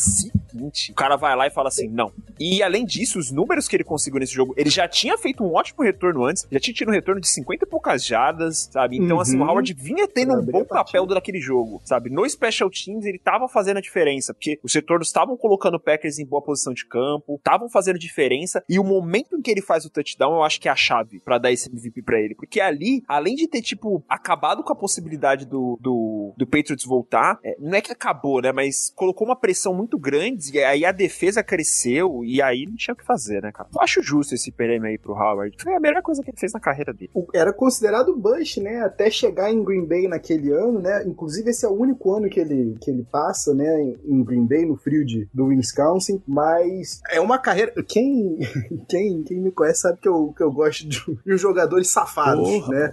O cara vai lá e fala assim, não. E além disso, os números que ele conseguiu nesse jogo, ele já tinha feito um ótimo retorno antes, já tinha tido um retorno de 50 e poucas jardas, sabe? Então, assim, o Howard vinha tendo um bom papel daquele jogo, sabe? No Special Teams, ele tava fazendo a diferença, porque os retornos estavam colocando o Packers em boa posição de campo, estavam fazendo diferença, e o momento em que ele faz o touchdown, eu acho que é a chave pra dar esse MVP pra ele. Porque ali, além de ter, tipo, acabado com a possibilidade do Patriots voltar, não é que acabou, né? Mas colocou uma pressão muito grande, e aí a defesa cresceu, e aí não tinha o que fazer, né, cara? Eu acho justo esse prêmio aí pro Howard. Foi a melhor coisa que ele fez na carreira dele. Era considerado bust, né? Até chegar em Green Bay naquele ano, né? Inclusive, esse é o único ano que ele passa, né? Em Green Bay, no frio do Wisconsin. Mas é uma carreira... Quem me conhece sabe que eu gosto de uns jogadores safados, né?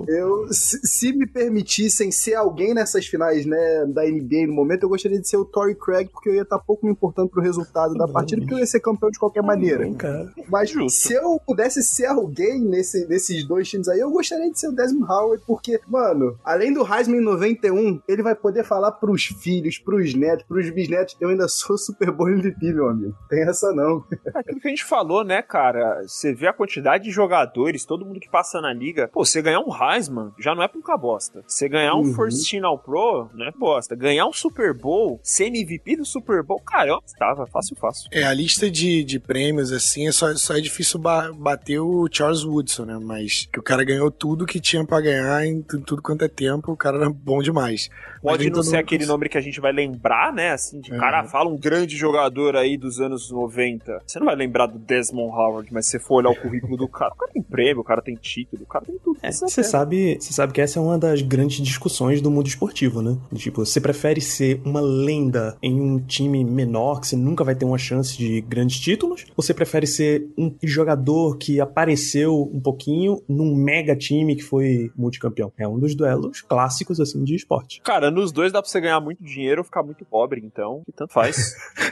Se me permitissem ser alguém nessas finais, né, da NBA no momento, eu gostaria de ser o Torrey Craig, porque eu ia estar pouco me importando pro resultado da partida, porque eu ia ser campeão de qualquer maneira. Mas se eu pudesse ser alguém nesses dois times aí, eu gostaria de ser o Desmond Howard, porque, mano, além do Heisman 91, ele vai poder falar pros filhos, pros netos, pros bisnetos, eu ainda sou Super Bowl MVP, meu amigo. Tem essa não. Aquilo que a gente falou, né, cara? Você vê a quantidade de jogadores, todo mundo que passa na liga. Pô, você ganhar um Heisman já não é pouca bosta. Você ganhar um First Team All Pro, não é bosta. Ganhar um Super Bowl, ser MVP do Super Bowl, cara, eu tava fácil. A lista de prêmios, assim, só é difícil bater o Charles Woodson, né? Mas que o cara ganhou tudo que tinha pra ganhar em tudo quanto é tempo, o cara era bom demais. Pode não ser aquele nome que a gente vai lembrar, né? Assim, de cara, fala um grande jogador aí dos anos 90. Você não vai lembrar do Desmond Howard, mas se você for olhar o currículo do cara, o cara tem prêmio, o cara tem título, o cara tem tudo. Você sabe que essa é uma das grandes discussões do mundo esportivo, né? Tipo, Você prefere ser uma lenda em um time menor, que você nunca vai ter uma chance de grandes títulos? Ou você prefere ser um jogador que apareceu um pouquinho num mega time que foi multicampeão? É um dos duelos clássicos, assim, de esporte. Cara, nos dois dá pra você ganhar muito dinheiro ou ficar muito pobre, então, que tanto faz.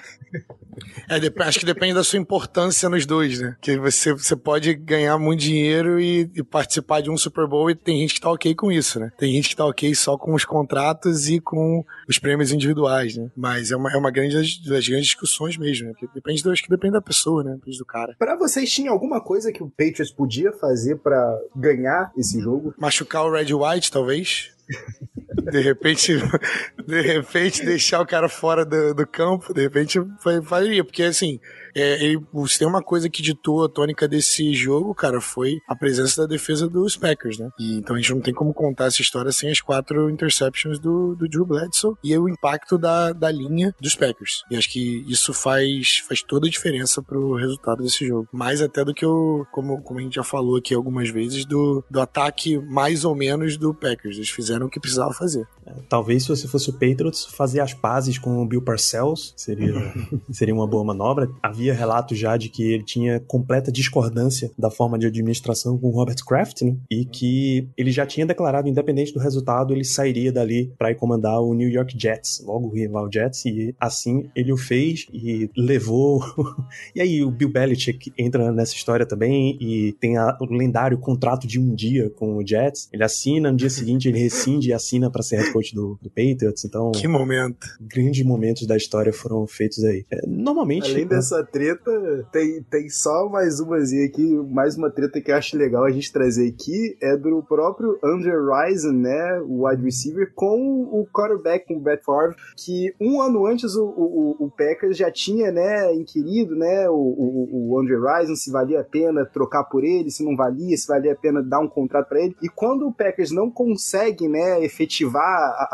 Acho que depende da sua importância nos dois, né? Que você pode ganhar muito dinheiro e participar de um Super Bowl, e tem gente que tá ok com isso, né? Tem gente que tá ok só com os contratos e com os prêmios individuais, né? Mas é uma das grandes discussões mesmo, né? Porque acho que depende da pessoa, né? Depende do cara. Pra vocês, tinha alguma coisa que o Patriots podia fazer pra ganhar esse jogo? Machucar o Red White, talvez. De repente deixar o cara fora do campo, de repente faria, porque assim, se tem uma coisa que ditou a tônica desse jogo, cara, foi a presença da defesa dos Packers, né? E então a gente não tem como contar essa história sem as 4 interceptions do Drew Bledsoe e o impacto da linha dos Packers. E acho que isso faz toda a diferença pro resultado desse jogo. Mais até do que como a gente já falou aqui algumas vezes, do ataque mais ou menos do Packers. Eles fizeram o que precisava fazer. Talvez se você fosse o Patriots, fazer as pazes com o Bill Parcells seria uma boa manobra. Havia relatos já de que ele tinha completa discordância da forma de administração com o Robert Kraft, né? E que ele já tinha declarado, independente do resultado, ele sairia dali para ir comandar o New York Jets, logo o rival Jets, e assim ele o fez e levou. E aí o Bill Belichick entra nessa história também e tem o lendário contrato de um dia com o Jets. Ele assina, no dia seguinte ele rescinde e assina para ser head coach do Patriots. Então, que momento. Grandes momentos da história foram feitos aí. Normalmente... Além dessa treta, tem só mais umazinha aqui, mais uma treta que eu acho legal a gente trazer aqui, é do próprio Andrew Rison, né, o wide receiver, com o quarterback, com o Brett Favre, que um ano antes o Packers já tinha, né, inquirido, né, o Andrew Rison, se valia a pena trocar por ele, se não valia, se valia a pena dar um contrato pra ele, e quando o Packers não consegue, né, efetivar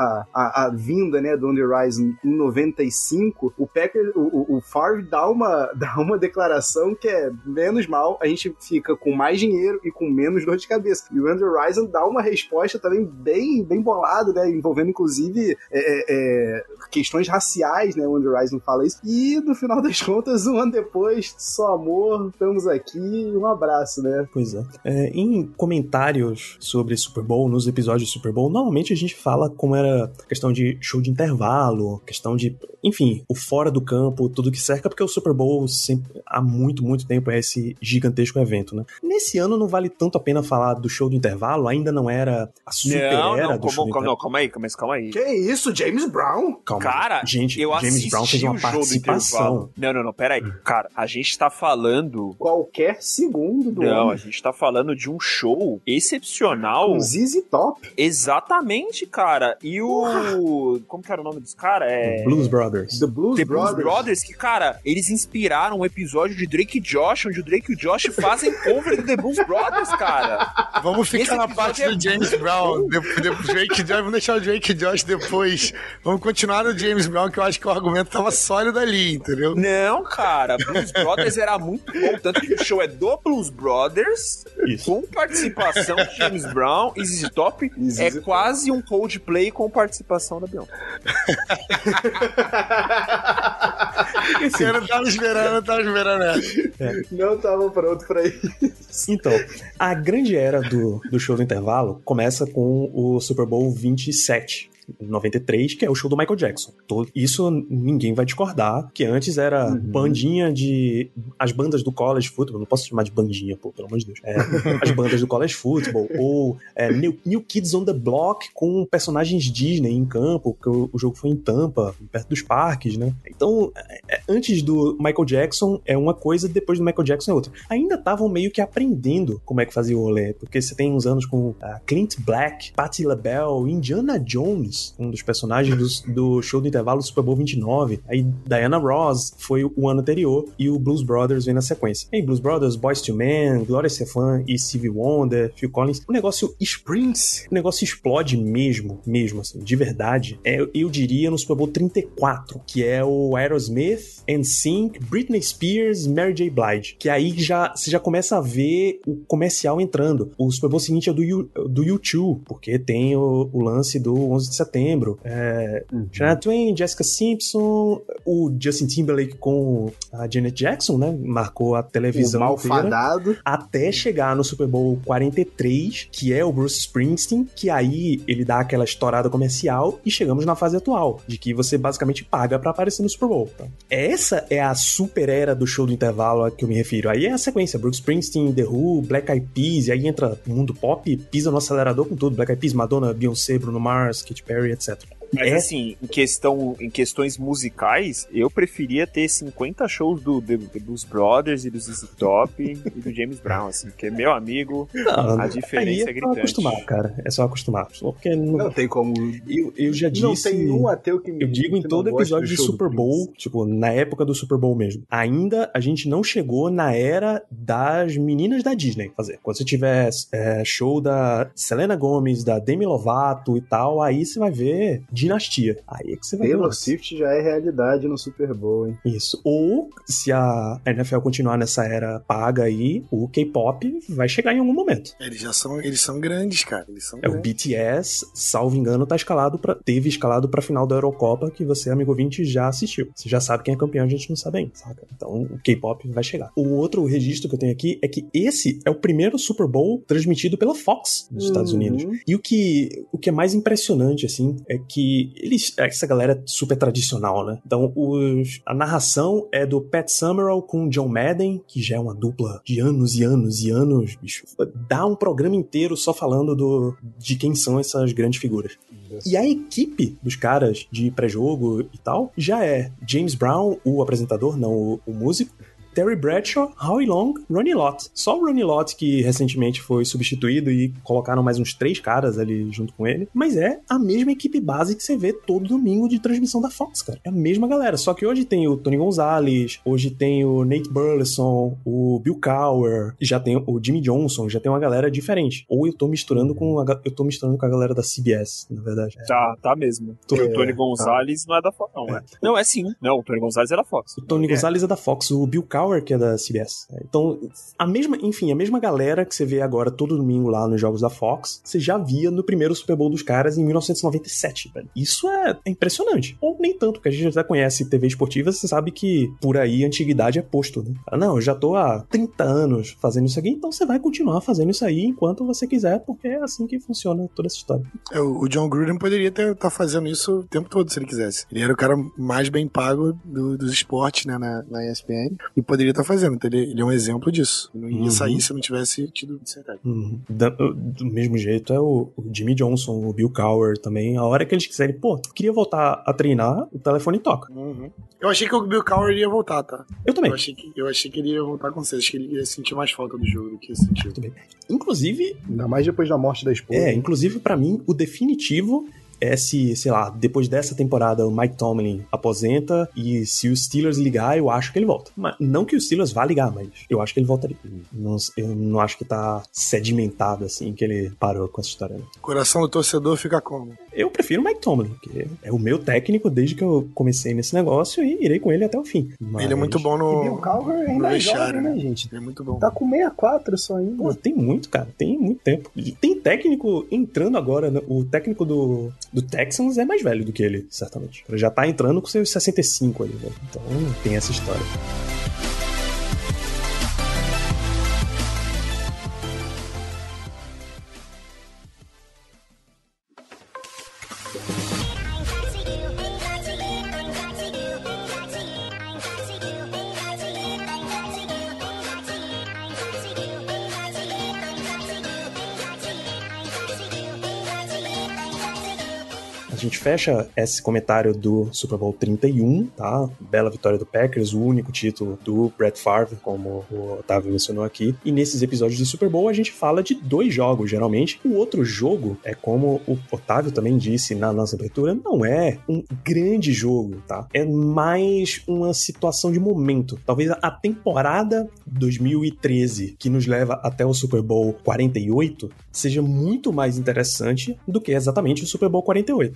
a vinda, né, do Andrew Rison em 95, o Packers, o Favre dá uma declaração que é menos mal, a gente fica com mais dinheiro e com menos dor de cabeça. E o Andrew Rison dá uma resposta também bem bolada, né, envolvendo inclusive questões raciais, né, o Andrew Rison fala isso. E no final das contas, um ano depois, só amor, estamos aqui, um abraço, né? Pois é. Em comentários sobre Super Bowl, nos episódios de Super Bowl, normalmente a gente fala como era questão de show de intervalo, questão de, enfim, o fora do campo, tudo que cerca, porque o Super Bowl sempre, há muito tempo é esse gigantesco evento, né? Nesse ano não vale tanto a pena falar do show do intervalo, ainda não era a super era do show do intervalo. Calma aí. Que isso, James Brown? Calma, cara, gente, eu James Brown fez uma participação. Não, peraí. Cara, a gente tá falando... Qualquer segundo do Não, ano. a gente tá falando de um show excepcional. Com ZZ Top. Exatamente, cara. E o... Como que era o nome dos caras? Blues Brothers. The Blues Brothers, que, cara, eles inspiraram um episódio de Drake e Josh, onde o Drake e o Josh fazem cover do The Blues Brothers, cara. Vamos ficar na parte do James Brown. Drake e Josh, vamos deixar o Drake e Josh depois. Vamos continuar no James Brown, que eu acho que o argumento tava sólido ali, entendeu? Não, cara, Blues Brothers era muito bom, tanto que o show é do Blues Brothers, com participação de James Brown e ZZ Top. É quase um Coldplay com participação da Beyoncé. Eu não tava esperando essa. Não tava pronto pra isso. Então, a grande era do show do intervalo começa com o Super Bowl 27. 93, que é o show do Michael Jackson. Isso ninguém vai discordar, que antes era bandinha de... As bandas do college football, não posso chamar de bandinha, pô, pelo amor de Deus. As bandas do college football, ou New Kids on the Block com personagens Disney em campo, porque o jogo foi em Tampa, perto dos parques, né? Então, antes do Michael Jackson é uma coisa, depois do Michael Jackson é outra. Ainda estavam meio que aprendendo como é que fazia o rolê, porque você tem uns anos com Clint Black, Patti LaBelle, Indiana Jones, um dos personagens do show do intervalo do Super Bowl 29. Aí Diana Ross foi o ano anterior e o Blues Brothers vem na sequência. Aí Blues Brothers, Boyz II Men, Gloria Estefan e Stevie Wonder, Phil Collins. O negócio explode mesmo assim, de verdade. Eu diria no Super Bowl 34, que é o Aerosmith, NSYNC, Britney Spears, Mary J. Blige. Que aí você já começa a ver o comercial entrando. O Super Bowl seguinte é do U2, porque tem o lance do 11 de setembro. Shania Twain, Jessica Simpson, o Justin Timberlake com a Janet Jackson, né? Marcou a televisão O inteira. malfadado. Até chegar no Super Bowl 43, que é o Bruce Springsteen, que aí ele dá aquela estourada comercial e chegamos na fase atual, de que você basicamente paga pra aparecer no Super Bowl. Tá? Essa é a super era do show do intervalo a que eu me refiro. Aí é a sequência, Bruce Springsteen, The Who, Black Eyed Peas, e aí entra o mundo pop, pisa no acelerador com tudo, Black Eyed Peas, Madonna, Beyoncé, Bruno Mars, Katy Perry, etc. Mas assim, em questões musicais, eu preferia ter 50 shows dos Brothers e dos ZZ Top e do James Brown, assim, porque meu amigo, a diferença é aí é só gritante. acostumar, cara. É só acostumar. Porque Não tem como. eu já disse... Não tem um ateu que me Eu digo em que todo não goste episódio do de show do Super Bowl, Prince. tipo, na época do Super Bowl mesmo. Ainda a gente não chegou na era das meninas da Disney fazer. Quando você tiver show da Selena Gomez, da Demi Lovato e tal, aí você vai ver Dinastia. Aí é que você vai ver. Taylor o lance. Swift já é realidade no Super Bowl, hein? Isso. Ou, se a NFL continuar nessa era paga aí, o K-pop vai chegar em algum momento. Eles são grandes, cara. Eles são É o grandes. BTS, salvo engano, teve escalado pra final da Eurocopa, que você, amigo ouvinte, já assistiu. Você já sabe quem é campeão, a gente não sabe ainda, saca? Então, o K-pop vai chegar. O outro registro que eu tenho aqui é que esse é o primeiro Super Bowl transmitido pela Fox nos Estados Unidos. E o que é mais impressionante, assim, é que essa galera é super tradicional, né? Então, a narração é do Pat Summerall com John Madden, que já é uma dupla de anos e anos e anos, bicho. Dá um programa inteiro só falando de quem são essas grandes figuras. E a equipe dos caras de pré-jogo e tal já é James Brown, o apresentador, não o músico, Terry Bradshaw, Howie Long, Ronnie Lott. Só o Ronnie Lott que recentemente foi substituído e colocaram mais uns 3 caras ali junto com ele. Mas é a mesma equipe base que você vê todo domingo de transmissão da Fox, cara. É a mesma galera. Só que hoje tem o Tony Gonzalez, hoje tem o Nate Burleson, o Bill Cowher, já tem o Jimmy Johnson, já tem uma galera diferente. Ou eu tô misturando com a galera da CBS, na verdade. Tá mesmo. O Tony Gonzalez não é da Fox, não, né? Não, é sim. Não, o Tony Gonzalez é da Fox. O Tony Gonzalez é da Fox, o Bill Cowher que é da CBS. Então, a mesma galera que você vê agora todo domingo lá nos jogos da Fox, você já via no primeiro Super Bowl dos caras em 1997, velho. Isso é impressionante. Ou nem tanto, porque a gente já conhece TV esportiva, você sabe que por aí a antiguidade é posto, né? Não, eu já tô há 30 anos fazendo isso aqui, então você vai continuar fazendo isso aí enquanto você quiser, porque é assim que funciona toda essa história. O John Gruden poderia estar fazendo isso o tempo todo, se ele quisesse. Ele era o cara mais bem pago dos esportes, né, na ESPN, e poderia estar fazendo. Então ele é um exemplo disso. Ele não ia sair se não tivesse tido dissertado. Do mesmo jeito é o Jimmy Johnson, o Bill Cowher também. A hora que eles quiserem, queria voltar a treinar, o telefone toca. Eu achei que o Bill Cowher iria voltar, tá? Eu também. Eu achei que ele ia voltar com vocês. Acho que ele ia sentir mais falta do jogo do que sentiu. Inclusive... Ainda mais depois da morte da esposa. Inclusive pra mim, o definitivo é se, sei lá, depois dessa temporada o Mike Tomlin aposenta e se os Steelers ligar, eu acho que ele volta. Mas não que os Steelers vá ligar, mas eu acho que ele voltaria. Eu não acho que tá sedimentado assim, que ele parou com essa história. Né? Coração do torcedor fica como? Eu prefiro o Mike Tomlin, que é o meu técnico desde que eu comecei nesse negócio e irei com ele até o fim. Mas... Ele é muito bom no... E Bill Cowher ainda é jovem, né, gente? Ele é muito bom. Tá com 64 só ainda. Pô, tem muito, cara. Tem muito tempo. E tem técnico entrando agora. Né? O técnico do Texans é mais velho do que ele, certamente. Ele já tá entrando com seus 65 ali, velho. Então tem essa história. A gente fecha esse comentário do Super Bowl 31, tá? Bela vitória do Packers, o único título do Brett Favre, como o Otávio mencionou aqui. E nesses episódios de Super Bowl a gente fala de 2 jogos, geralmente. O outro jogo é, como o Otávio também disse na nossa abertura, não é um grande jogo, tá? É mais uma situação de momento. Talvez a temporada 2013, que nos leva até o Super Bowl 48, seja muito mais interessante do que exatamente o Super Bowl 48.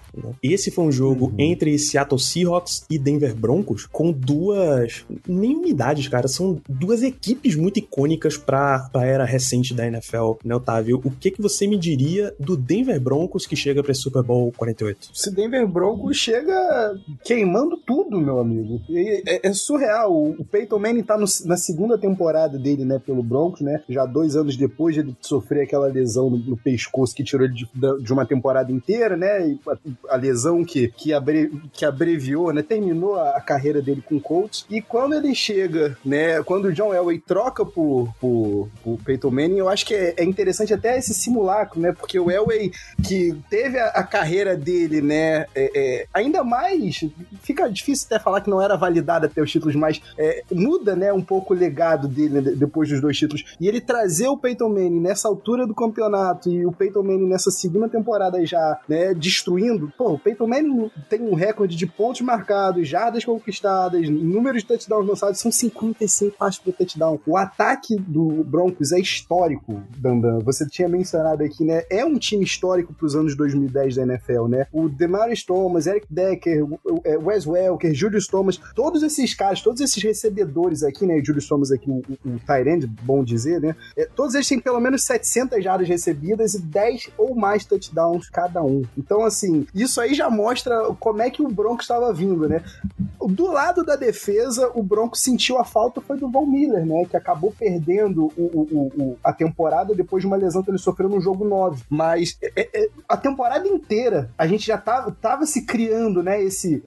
né? Esse foi um jogo entre Seattle Seahawks e Denver Broncos com duas... nem unidades, cara. São duas equipes muito icônicas pra era recente da NFL, né, Otávio? O que você me diria do Denver Broncos que chega pra Super Bowl 48? Esse Denver Broncos chega queimando tudo, meu amigo. É surreal. O Peyton Manning tá na segunda temporada dele, né, pelo Broncos, né? Já 2 anos depois de ele sofrer aquela lesão no pescoço que tirou ele de uma temporada inteira, né? E a lesão que abreviou, né? Terminou a carreira dele com o Colts. E quando ele chega, né? Quando o John Elway troca por Peyton Manning, eu acho que é interessante até esse simulacro, né? Porque o Elway, que teve a carreira dele, né? Ainda mais, fica difícil até falar que não era validada até os títulos, mas muda, né? Um pouco o legado dele depois dos 2 títulos. E ele trazer o Peyton Manning nessa altura do campeonato e o Peyton Manning nessa segunda temporada já, né? Destruindo. Pô, o Peyton Manning tem um recorde de pontos marcados, jardas conquistadas, número de touchdowns lançados, são 55 passes por touchdown. O ataque do Broncos é histórico, Dandan. Você tinha mencionado aqui, né? É um time histórico pros anos 2010 da NFL, né? O Demaryius Thomas, Eric Decker, Wes Welker, Julius Thomas, todos esses caras, todos esses recebedores aqui, né? Julius Thomas aqui, o tight end, bom dizer, né? Todos eles têm pelo menos 700 jardas recebidas e 10 ou mais touchdowns cada um. Então, assim, isso aí já mostra como é que o Broncos estava vindo, né? Do lado da defesa, o Broncos sentiu a falta foi do Von Miller, né? Que acabou perdendo a temporada depois de uma lesão que ele sofreu no jogo 9. Mas a temporada inteira, a gente já tava se criando, né?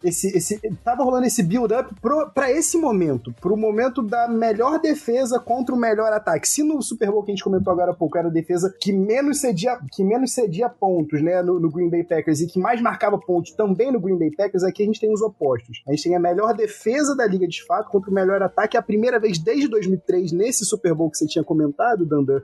Tava rolando esse build-up pra esse momento. Pro momento da melhor defesa contra o melhor ataque. Se no Super Bowl que a gente comentou agora há pouco era a defesa que menos cedia pontos, né? No Green Bay Packers e que mais marcava pontos também no Green Bay Packers, aqui a gente tem os opostos. A gente tem a melhor defesa da liga de fato contra o melhor ataque. É a primeira vez desde 2003, nesse Super Bowl que você tinha comentado, Dandan,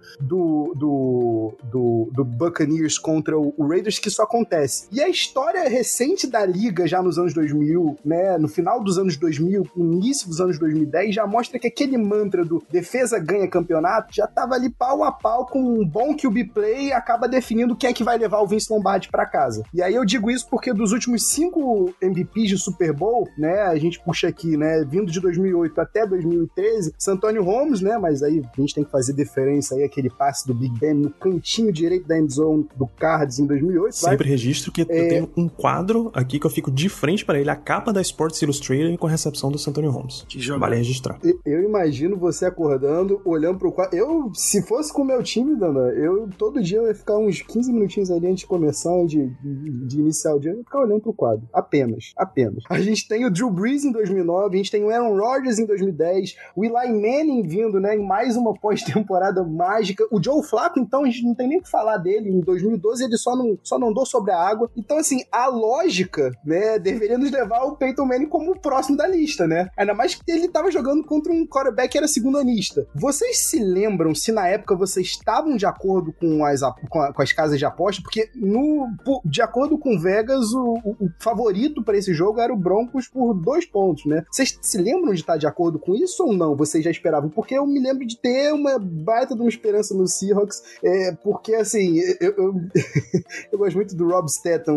do Buccaneers contra o Raiders, que isso acontece. E a história recente da liga, já nos anos 2000, né, no final dos anos 2000, início dos anos 2010, já mostra que aquele mantra do defesa ganha campeonato já tava ali pau a pau com um bom QB play e acaba definindo quem é que vai levar o Vince Lombardi pra casa. E aí eu digo isso porque dos últimos 5 MVPs de Super Bowl, né, a gente puxa aqui, né, vindo de 2008 até 2013, Santonio Holmes, né, mas aí a gente tem que fazer diferença aí, aquele passe do Big Ben no cantinho direito da endzone do Cards em 2008. Sempre registro que eu tenho um quadro aqui que eu fico de frente para ele, a capa da Sports Illustrated com a recepção do Santonio Holmes. Vale registrar. Eu imagino você acordando, olhando pro quadro. Se fosse com o meu time, Dana, eu todo dia eu ia ficar uns 15 minutinhos ali antes de começar, de iniciar o dia, eu ia ficar olhando pro quadro. Apenas. A gente tem o Drew Brees em 2009, a gente tem o Aaron Rodgers em 2010, o Eli Manning vindo, né, em mais uma pós-temporada mágica. O Joe Flacco, então, a gente não tem nem o que falar dele. Em 2012 ele só não andou sobre a água. Então, assim, a lógica, né, deveria nos levar o Peyton Manning como o próximo da lista, né? Ainda mais que ele tava jogando contra um quarterback que era segundo-anista. Vocês se lembram se na época vocês estavam de acordo com as casas de aposta? Porque de acordo com Vegas, o favorito para esse jogo era o Broncos por 2 pontos, né? Vocês se lembram de estar de acordo com isso ou não? Vocês já esperavam? Porque eu me lembro de ter uma baita de uma esperança no Seahawks, porque assim, eu gosto muito do Rob Stetton,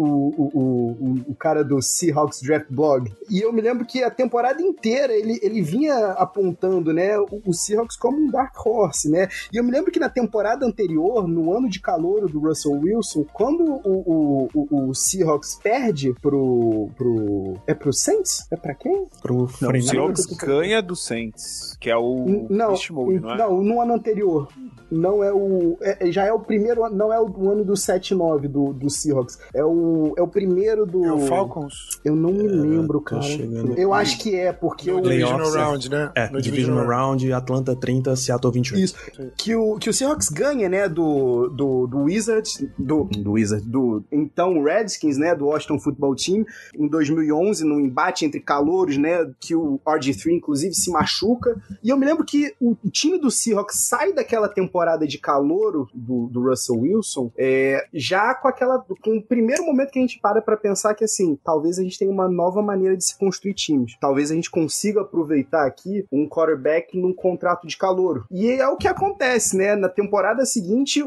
o cara do Seahawks Draft Blog, e eu me lembro que a temporada inteira ele vinha apontando, né, o Seahawks como um dark horse, né, e eu me lembro que na temporada anterior, no ano de calouro do Russell Wilson, quando o Seahawks perde pro Saints? É pra quem? O Seahawks ganha do Saints, que é o Beast Mode, não é? Não, no ano anterior. Não é já é o primeiro, não é o ano do 7-9 do Seahawks. É o primeiro do... É o Falcons? Eu não me lembro, cara. Eu acho que porque no Divisional Round, né? No Divisional Round, Atlanta 30, Seattle 28. Isso. Que o Seahawks ganha, né, do Wizards, do então Redskins, né, do Washington Football Team, em 2011, no embate embate entre calouros, né, que o RG3 inclusive se machuca, e eu me lembro que o time do Seahawks sai daquela temporada de calouro do Russell Wilson, já com o primeiro momento que a gente para pra pensar que, assim, talvez a gente tenha uma nova maneira de se construir times, talvez a gente consiga aproveitar aqui um quarterback num contrato de calouro, e é o que acontece, né, na temporada seguinte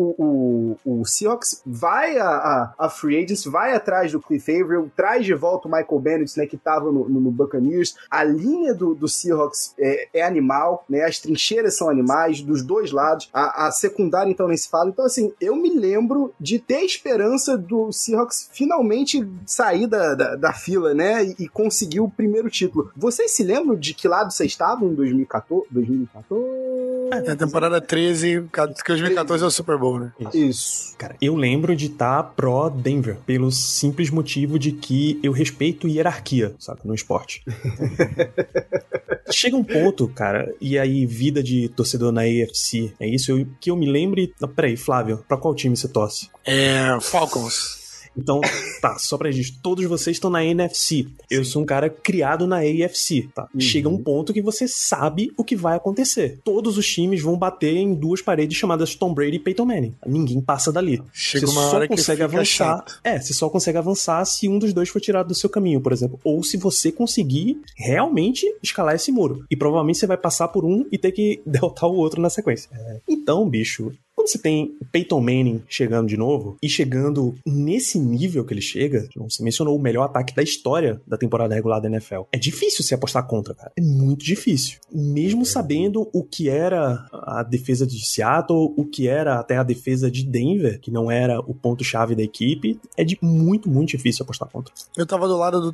o Seahawks vai a free agents, vai atrás do Cliff Averill, traz de volta o Michael Bennett, né, que tava no Buccaneers. A linha do Seahawks é animal, né, as trincheiras são animais dos dois lados, a secundária então nem se fala. Então, assim, eu me lembro de ter esperança do Seahawks finalmente sair da fila, né, e conseguir o primeiro título. Vocês se lembram de que lado vocês estavam em 2014? É a temporada 13, que 2014 é o Super Bowl, né? Isso. Cara, eu lembro de estar pró Denver, pelo simples motivo de que eu respeito hierarquia, sabe, no esporte. Chega um ponto, cara, e aí vida de torcedor na AFC, é isso que eu me lembre... Não, peraí, Flávio, pra qual time você torce? Falcons. Então, tá, só pra gente, todos vocês estão na NFC. Eu sou um cara criado na AFC, tá? Chega um ponto que você sabe o que vai acontecer. Todos os times vão bater em duas paredes chamadas Tom Brady e Peyton Manning. Ninguém passa dali. Chega você uma só hora que consegue fica avançar. chato. Você só consegue avançar se um dos dois for tirado do seu caminho, por exemplo. Ou se você conseguir realmente escalar esse muro. E provavelmente você vai passar por um e ter que derrotar o outro na sequência. Então, bicho... Quando você tem Peyton Manning chegando de novo, e chegando nesse nível que ele chega, você mencionou o melhor ataque da história da temporada regular da NFL. É difícil você apostar contra, cara. É muito difícil. Mesmo sabendo o que era a defesa de Seattle, o que era até a defesa de Denver, que não era o ponto-chave da equipe, é muito, muito difícil apostar contra. Eu tava do lado do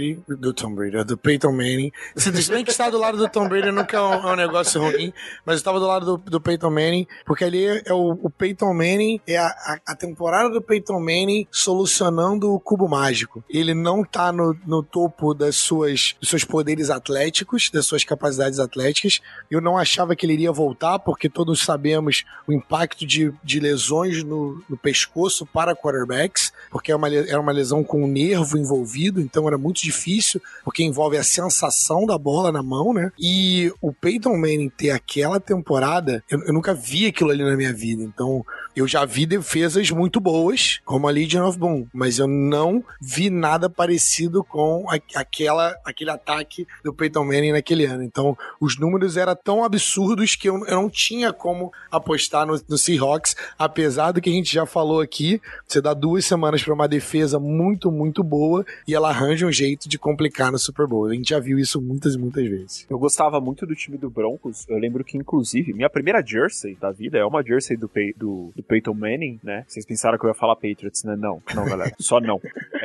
do Peyton Manning. Se bem que estar do lado do Tom Brady nunca é um negócio ruim, mas eu tava do lado do Peyton Manning, porque ali o Peyton Manning, é a temporada do Peyton Manning solucionando o cubo mágico. Ele não tá no topo dos seus poderes atléticos, das suas capacidades atléticas. Eu não achava que ele iria voltar, porque todos sabemos o impacto de lesões no pescoço para quarterbacks, porque era uma lesão com um nervo envolvido, então era muito difícil, porque envolve a sensação da bola na mão, né? E o Peyton Manning ter aquela temporada, eu nunca vi aquilo ali na minha vida. Então, eu já vi defesas muito boas, como a Legion of Boom, mas eu não vi nada parecido com aquele ataque do Peyton Manning naquele ano. Então, os números eram tão absurdos que eu não tinha como apostar no Seahawks, apesar do que a gente já falou aqui, você dá 2 semanas para uma defesa muito, muito boa e ela arranja um jeito de complicar no Super Bowl. A gente já viu isso muitas e muitas vezes. Eu gostava muito do time do Broncos. Eu lembro que, inclusive, minha primeira jersey da vida é uma jersey do Peyton Manning, né? Vocês pensaram que eu ia falar Patriots, né? Não, galera. Só não.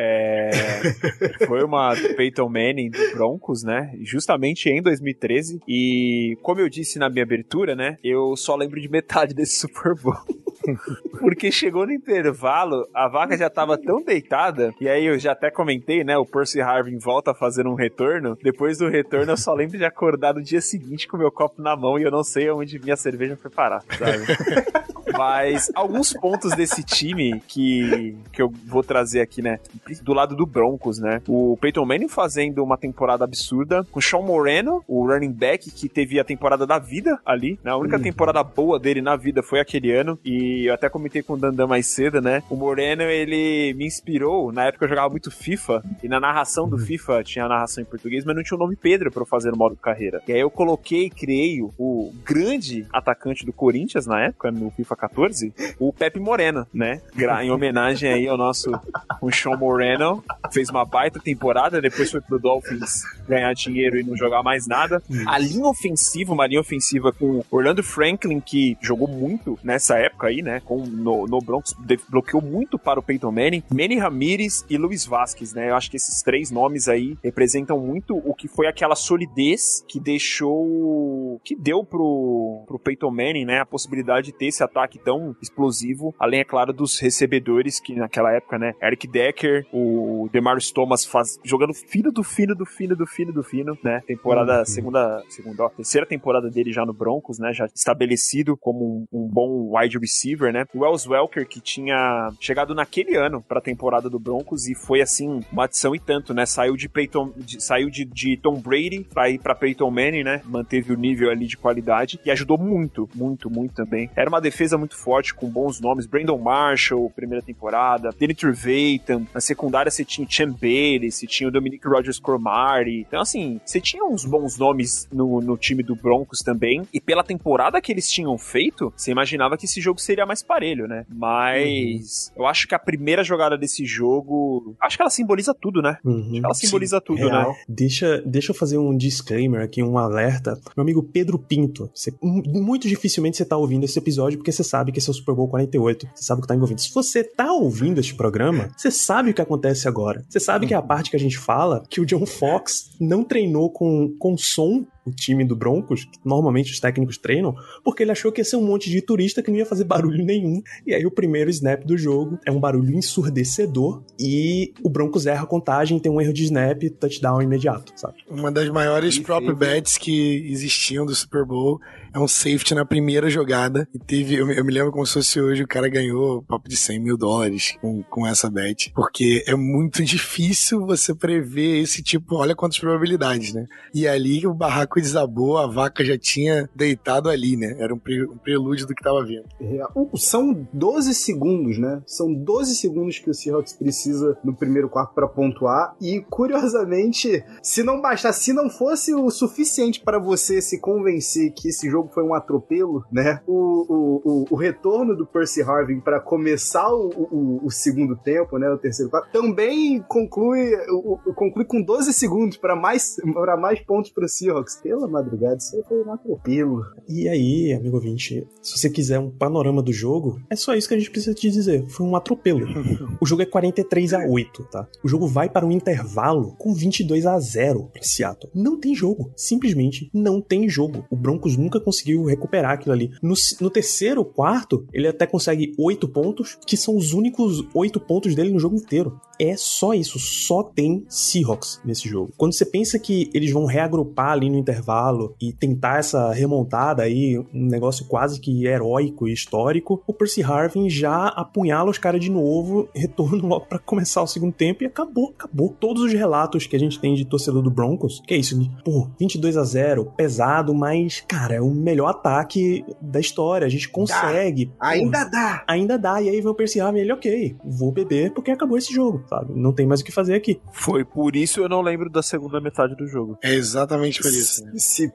Foi uma do Peyton Manning do Broncos, né? Justamente em 2013. E, como eu disse na minha abertura, né? Eu só lembro de metade desse Super Bowl. Porque chegou no intervalo, a vaca já tava tão deitada, e aí eu já até comentei, né, o Percy Harvin volta a fazer um retorno. Depois do retorno eu só lembro de acordar no dia seguinte com o meu copo na mão e eu não sei onde minha cerveja foi parar, sabe? Mas alguns pontos desse time que eu vou trazer aqui, né, do lado do Broncos, né, o Peyton Manning fazendo uma temporada absurda, com o Sean Moreno, o running back que teve a temporada da vida ali, né, a única temporada boa dele na vida foi aquele ano, e eu até comentei com o Dandan mais cedo, né, o Moreno, ele me inspirou, na época eu jogava muito FIFA, e na narração do FIFA tinha a narração em português, mas não tinha o nome Pedro pra eu fazer no modo carreira, e aí eu criei o grande atacante do Corinthians na época, no FIFA 14, o Pepe Moreno, né? Em homenagem aí ao nosso o Sean Moreno, fez uma baita temporada, depois foi pro Dolphins ganhar dinheiro e não jogar mais nada. A linha ofensiva, uma linha ofensiva com Orlando Franklin, que jogou muito nessa época aí, né? No Broncos, bloqueou muito para o Peyton Manning, Manny Ramirez e Luiz Vasquez, né? Eu acho que esses 3 nomes aí representam muito o que foi aquela solidez que deu pro Peyton Manning, né? A possibilidade de ter esse ataque tão explosivo, além, é claro, dos recebedores que naquela época, né, Eric Decker, o o DeMarcus Thomas jogando fino do fino, né? Terceira temporada dele já no Broncos, né? Já estabelecido como um bom wide receiver, né? O Wes Welker, que tinha chegado naquele ano pra temporada do Broncos e foi, assim, uma adição e tanto, né? Saiu de Tom Brady pra ir pra Peyton Manning, né? Manteve o nível ali de qualidade e ajudou muito também. Era uma defesa muito forte, com bons nomes. Brandon Marshall, primeira temporada. Danny Trevathan. Na secundária você tinha o Champ Bailey, você tinha o Dominic Rodgers-Cromartie. Então, assim, você tinha uns bons nomes no time do Broncos também. E pela temporada que eles tinham feito, você imaginava que esse jogo seria mais parelho, né? Mas eu acho que a primeira jogada desse jogo, acho que ela simboliza tudo, né? Acho que ela simboliza tudo, real. né? Deixa eu fazer um disclaimer aqui, um alerta. Meu amigo Pedro Pinto, muito dificilmente você tá ouvindo esse episódio porque você sabe que esse é o Super Bowl 48. Você sabe o que tá envolvido. Se você tá ouvindo este programa, você sabe o que acontece agora. Você sabe que é a parte que a gente fala que o John Fox não treinou com som o time do Broncos, que normalmente os técnicos treinam, porque ele achou que ia ser um monte de turista que não ia fazer barulho nenhum. E aí o primeiro snap do jogo é um barulho ensurdecedor e o Broncos erra a contagem, tem um erro de snap, touchdown imediato, sabe? Uma das maiores prop bets que existiam do Super Bowl é um safety na primeira jogada. E teve, eu me lembro como se fosse hoje, o cara ganhou papo de $100 mil com essa bet. Porque é muito difícil você prever esse tipo, olha quantas probabilidades, né? E ali o barraco desabou, a vaca já tinha deitado ali, né? Era um prelúdio do que tava vindo. São 12 segundos, né? São 12 segundos que o Seahawks precisa no primeiro quarto pra pontuar. E, curiosamente, se não fosse o suficiente para você se convencer que esse jogo foi um atropelo, né? O retorno do Percy Harvin para começar o segundo tempo, né? O terceiro quarto, também conclui com 12 segundos para mais pontos pro Seahawks. Pela madrugada, isso aí foi um atropelo. E aí, amigo ouvinte, se você quiser um panorama do jogo, é só isso que a gente precisa te dizer. Foi um atropelo. O jogo é 43-8, tá? O jogo vai para um intervalo com 22-0 pra Seattle. Não tem jogo. Simplesmente não tem jogo. O Broncos nunca conseguiu recuperar aquilo ali. No terceiro quarto, ele até consegue 8 pontos, que são os únicos 8 pontos dele no jogo inteiro. É só isso. Só tem Seahawks nesse jogo. Quando você pensa que eles vão reagrupar ali no intervalo e tentar essa remontada aí, um negócio quase que heróico e histórico, o Percy Harvin já apunhala os caras de novo, retorna logo pra começar o segundo tempo e acabou. Todos os relatos que a gente tem de torcedor do Broncos, que é isso, pô, 22-0, pesado, mas, cara, é o melhor ataque da história, a gente consegue. Ainda dá! Ainda dá, e aí vem o Percy Harvin, ele, ok, vou beber porque acabou esse jogo, sabe? Não tem mais o que fazer aqui. Foi por isso eu não lembro da segunda metade do jogo. É exatamente por isso. Né?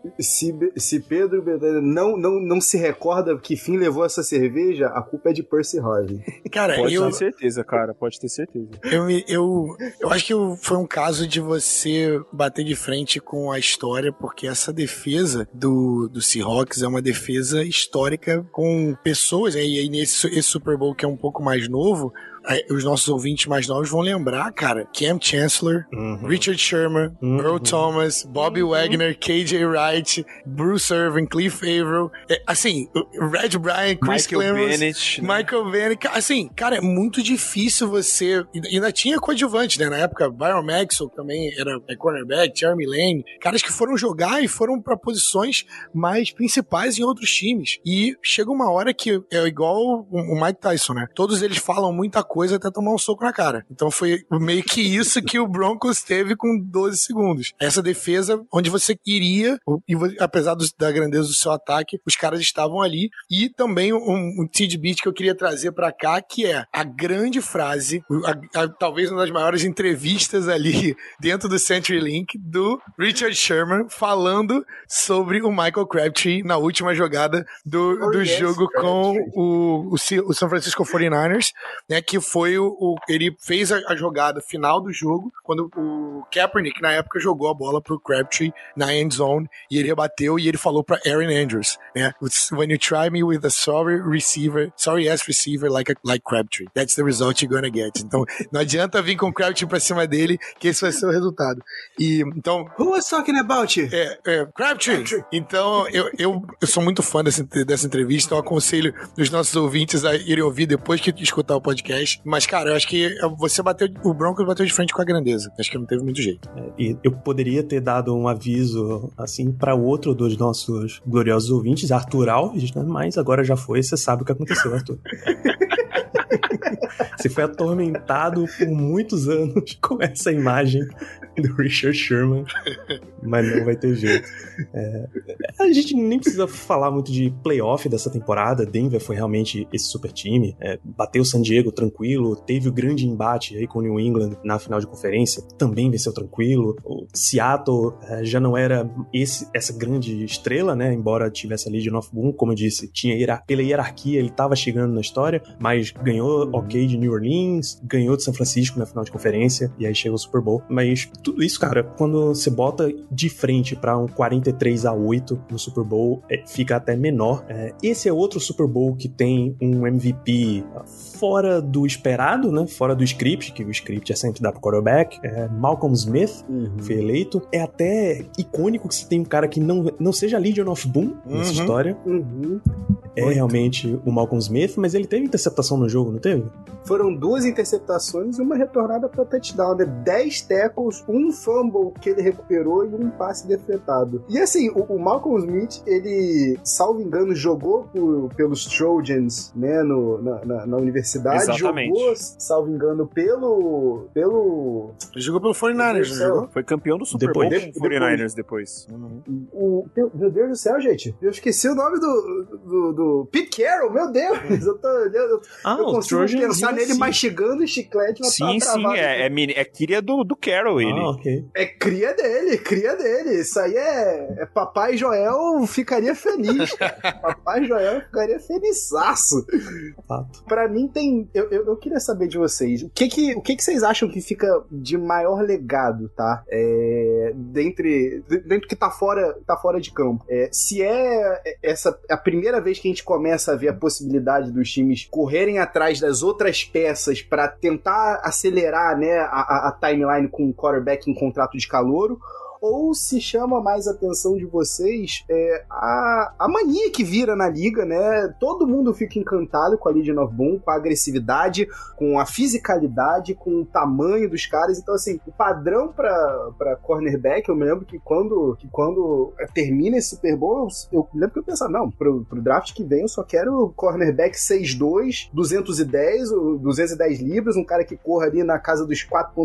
Se Pedro não se recorda que fim levou essa cerveja, a culpa é de Percy Harvin. Cara, pode ter certeza, cara, pode ter certeza. Eu acho que foi um caso de você bater de frente com a história, porque essa defesa do Seahawks é uma defesa histórica com pessoas, e aí nesse Super Bowl que é um pouco mais novo, os nossos ouvintes mais novos vão lembrar, cara, Cam Chancellor, Richard Sherman, Earl Thomas, Bobby Wagner, KJ Wright, Bruce Irvin, Cliff Averill, assim, Red Bryan, Chris Clemons, Michael Bennett, assim, cara, é muito difícil você, ainda tinha coadjuvante, né, na época, Byron Maxwell também era cornerback, Jeremy Lane, caras que foram jogar e foram pra posições mais principais em outros times, e chega uma hora que é igual o Mike Tyson, né, todos eles falam muita coisa até tomar um soco na cara. Então foi meio que isso que o Broncos teve com 12 segundos. Essa defesa onde você iria, e apesar da grandeza do seu ataque, os caras estavam ali. E também um tidbit que eu queria trazer pra cá, que é a grande frase, talvez uma das maiores entrevistas ali dentro do CenturyLink, do Richard Sherman falando sobre o Michael Crabtree na última jogada do jogo com o San Francisco 49ers, né, que foi ele fez a jogada final do jogo, quando o Kaepernick, na época, jogou a bola pro Crabtree na end zone, e ele rebateu, e ele falou pra Aaron Andrews, né, when you try me with a sorry ass receiver like Crabtree, that's the result you're gonna get. Então, não adianta vir com o Crabtree pra cima dele, que esse vai ser o resultado. E, então... Who was talking about you? Crabtree. Então, eu sou muito fã dessa entrevista, então aconselho os nossos ouvintes a irem ouvir depois que escutar o podcast. Mas, cara, eu acho que o Broncos bateu de frente com a grandeza. Acho que não teve muito jeito. E eu poderia ter dado um aviso, assim, pra outro dos nossos gloriosos ouvintes, Arthur Alves, né? Mas agora já foi, você sabe o que aconteceu, Arthur. Você foi atormentado por muitos anos com essa imagem do Richard Sherman, mas não vai ter jeito. A gente nem precisa falar muito de playoff dessa temporada. Denver foi realmente esse super time, bateu San Diego tranquilo, teve o grande embate aí com o New England na final de conferência, também venceu tranquilo. O Seattle já não era essa grande estrela, né, embora tivesse a Legion of Boom, como eu disse, pela hierarquia ele estava chegando na história, mas ganhou ok de New Orleans, ganhou de São Francisco na final de conferência, e aí chegou o Super Bowl. Mas tudo isso, cara, quando você bota de frente pra um 43-8 no Super Bowl, fica até menor. Esse é outro Super Bowl que tem um MVP fora do esperado, né? Fora do script, que o script é sempre dar pro quarterback. Malcolm Smith foi eleito. É até icônico que você tem um cara que não seja Legion of Boom nessa história. Realmente o Malcolm Smith, mas ele teve interceptação no jogo, não teve? Foram 2 interceptações e uma retornada para touchdown, né? 10 tackles, um fumble que ele recuperou e um passe defletado. E assim, o Malcolm Smith, ele, salvo engano, jogou pelos Trojans, né, na universidade. Exatamente. Jogou, salvo engano, pelo... Ele jogou pelo 49ers, não jogou? Foi campeão do Super Bowl com o 49ers depois. Meu Deus do céu, gente. Eu esqueci o nome do Pete Carroll, meu Deus. Eu consigo pensar nele mastigando chiclete. Sim, é cria do Carroll, ele. Ok. É cria dele. Isso aí é Papai Joel ficaria feliz, cara. Papai Joel ficaria felizaço. Fato. Pra mim tem... Eu queria saber de vocês, o que vocês acham que fica de maior legado, tá? Dentro que tá fora de campo. Se essa a primeira vez que a gente começa a ver a possibilidade dos times correrem atrás das outras peças pra tentar acelerar, né, a timeline com o quarterback em contrato de calouro, ou se chama mais a atenção de vocês a mania que vira na liga, né? Todo mundo fica encantado com a Legion of Boom, com a agressividade, com a fisicalidade, com o tamanho dos caras. Então, assim, o padrão pra cornerback, eu me lembro que quando termina esse Super Bowl, eu lembro que eu pensava, não, pro draft que vem eu só quero cornerback 6'2", 210 libras, um cara que corra ali na casa dos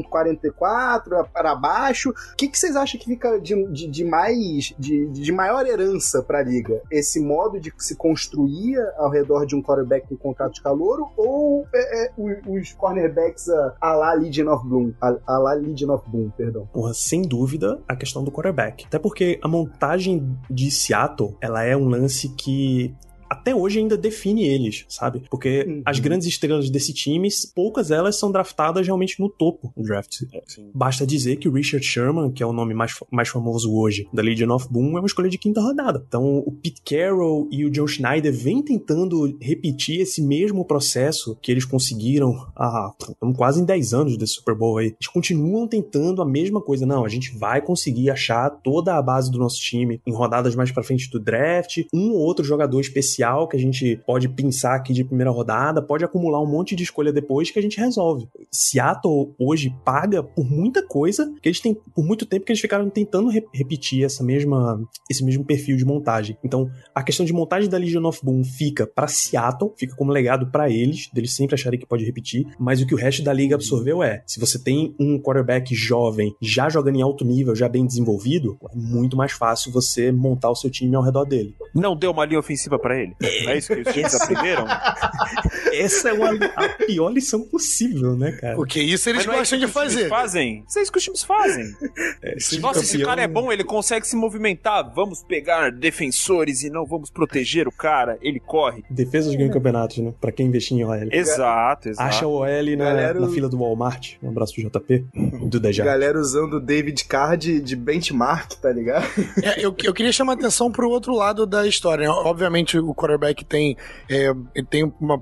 4.44 para baixo. O que vocês acham que fica de maior herança pra liga? Esse modo de se construir ao redor de um quarterback com contrato de calouro, ou os cornerbacks a la Legion of Boom, perdão? Porra, sem dúvida, a questão do quarterback. Até porque a montagem de Seattle, ela é um lance que até hoje ainda define eles, sabe? Porque as grandes estrelas desse time, poucas elas são draftadas realmente no topo do draft. Basta dizer que o Richard Sherman, que é o nome mais famoso hoje da Legion of Boom, é uma escolha de 5ª rodada. Então o Pete Carroll e o John Schneider vêm tentando repetir esse mesmo processo que eles conseguiram estamos quase em 10 anos desse Super Bowl aí. Eles continuam tentando a mesma coisa. Não, a gente vai conseguir achar toda a base do nosso time em rodadas mais pra frente do draft, um ou outro jogador especial que a gente pode pensar aqui de primeira rodada, pode acumular um monte de escolha depois que a gente resolve. Seattle hoje paga por muita coisa que eles têm, por muito tempo que eles ficaram tentando repetir esse mesmo perfil de montagem. Então, a questão de montagem da Legion of Boom fica pra Seattle, fica como legado pra eles, deles sempre acharem que pode repetir, mas o que o resto da liga absorveu se você tem um quarterback jovem, já jogando em alto nível, já bem desenvolvido, é muito mais fácil você montar o seu time ao redor dele. Não deu uma linha ofensiva pra ele? É isso que os times aprenderam? Essa é a pior lição possível, né, cara? Porque isso eles gostam de fazer. Isso é isso que os times fazem. Nossa, esse cara é bom, ele consegue se movimentar. Vamos pegar defensores e não vamos proteger o cara. Ele corre. Defesas ganham campeonatos, né? Pra quem investir em OL. Exato. Acha o OL na fila do Walmart. Um abraço pro JP. Do Deja. Galera usando o David Carr de benchmark, tá ligado? Eu queria chamar a atenção pro outro lado da história. Obviamente, o quarterback tem um papel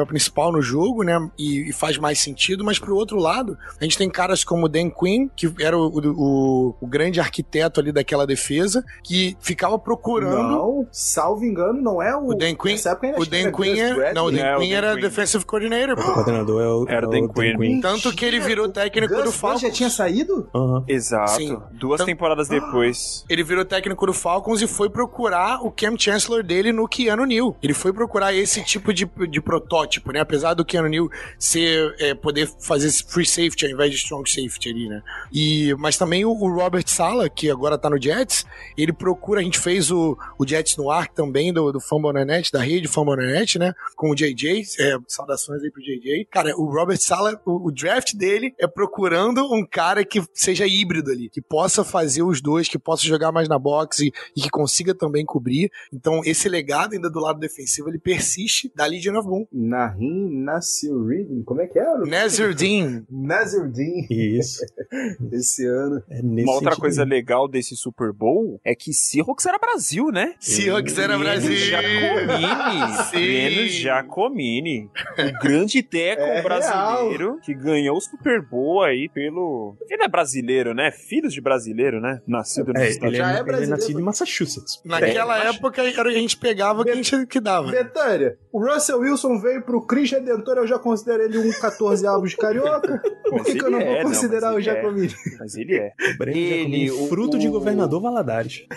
principal no jogo, né? E faz mais sentido, mas pro outro lado, a gente tem caras como o Dan Quinn, que era o grande arquiteto ali daquela defesa, que ficava procurando. Não, salvo engano, não é o... O Dan Quinn, nessa época ainda o tinha Dan Quinn Gus é, Bradley. não, o Dan É, o Quinn Dan era Quinn. defensive coordinator, O pô. coordenador Era o Dan Quinn. Tanto que ele virou técnico do Gus Falcons. já tinha saído? Aham. Exato. Sim. 2 Então- temporadas depois. Ele virou técnico do Falcons e foi procurar o Cam Chancellor dele no Keanu Neal. Ele foi procurar esse tipo de protótipo, né? Apesar do Keanu Neal poder fazer esse free safety ao invés de strong safety ali, né? Mas também o Robert Saleh, que agora tá no Jets, ele procura, a gente fez o Jets no ar também, do Fumble na Net, da rede Fumble na Net, né? Com o JJ, saudações aí pro JJ. Cara, o Robert Saleh, o draft dele é procurando um cara que seja híbrido ali, que possa fazer os dois, que possa jogar mais na boxe e que consiga também cobrir. Então, esse legado ainda do lado defensivo, ele persiste da Legion of Boom. Nahin Nasirudin, como é que é? Nazardine. Nasirudin, Isso. esse ano. É nesse Uma outra sentido coisa mesmo. legal desse Super Bowl é que Seahawks era Brasil, né? Seahawks era Brasil. Breno Giacomini. O grande teco É brasileiro que ganhou o Super Bowl aí pelo... Ele é brasileiro, né? Filhos de brasileiro, né? Nascido nos Estados Ele Já é ele é brasileiro. nascido em Massachusetts. Naquela mas- época, a gente pegava quem a gente que dava. Betânia, o Russell Wilson veio pro Cris Redentor, eu já considero ele um 14 avos de carioca. Por Mas que eu não ele vou é, não, considerar mas o ele é. Jacomini? Mas ele é. Breno Ele, Giacomini, fruto de o- governador Valadares.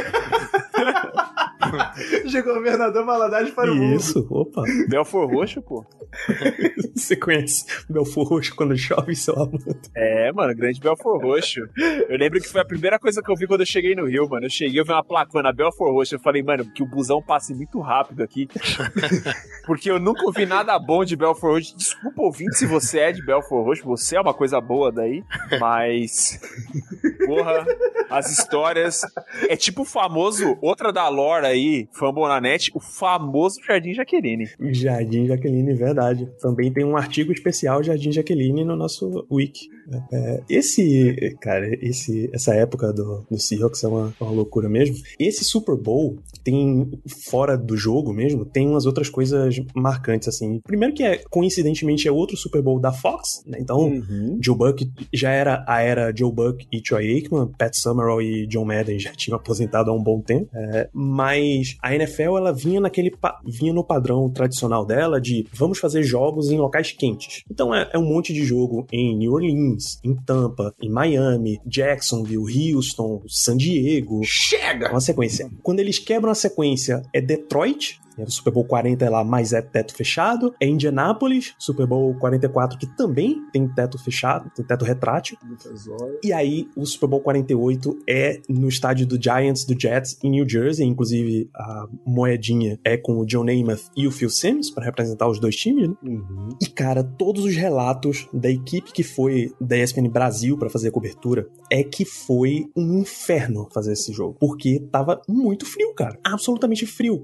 De governador Valadares para o mundo. Isso, opa. Belfor Roxo, pô. Você conhece Belfor Roxo quando chove, seu amor? É, mano, grande Belfor Roxo. Eu lembro que foi a primeira coisa que eu vi quando eu cheguei no Rio, mano. Eu vi uma placona Belfor Roxo. Eu falei, mano, que o busão passe muito rápido aqui. Porque eu nunca ouvi nada bom de Belfor Roxo. Desculpa, ouvinte, se você é de Belfor Roxo. Você é uma coisa boa daí. Mas... Porra, as histórias... É tipo o famoso... Outra da lore aí, Fumble na Net, o famoso Jardim Jaqueline. Jardim Jaqueline, verdade. Também tem um artigo especial Jardim Jaqueline no nosso wiki. Essa época do Seahawks é uma loucura mesmo. Esse Super Bowl tem, fora do jogo mesmo, tem umas outras coisas marcantes, assim. Primeiro que coincidentemente, é outro Super Bowl da Fox, né? Então, Joe Buck já era a era Joe Buck e Troy Aikman, Pat Summerall e John Madden já tinham aposentado há um bom tempo. Mas a NFL, ela vinha no padrão tradicional dela de vamos fazer jogos em locais quentes. Então é um monte de jogo em New Orleans, em Tampa, em Miami, Jacksonville, Houston, San Diego. Chega! Uma sequência. Quando eles quebram a sequência, é Detroit. O Super Bowl 40 é lá, mas é teto fechado. É Indianápolis, Super Bowl 44, que também tem teto fechado, tem teto retrátil. E aí, o Super Bowl 48 é no estádio do Giants, do Jets, em New Jersey. Inclusive, a moedinha é com o John Namath e o Phil Simms, para representar os dois times, né? E, cara, todos os relatos da equipe que foi da ESPN Brasil para fazer a cobertura é que foi um inferno fazer esse jogo. Porque tava muito frio, cara. Absolutamente frio.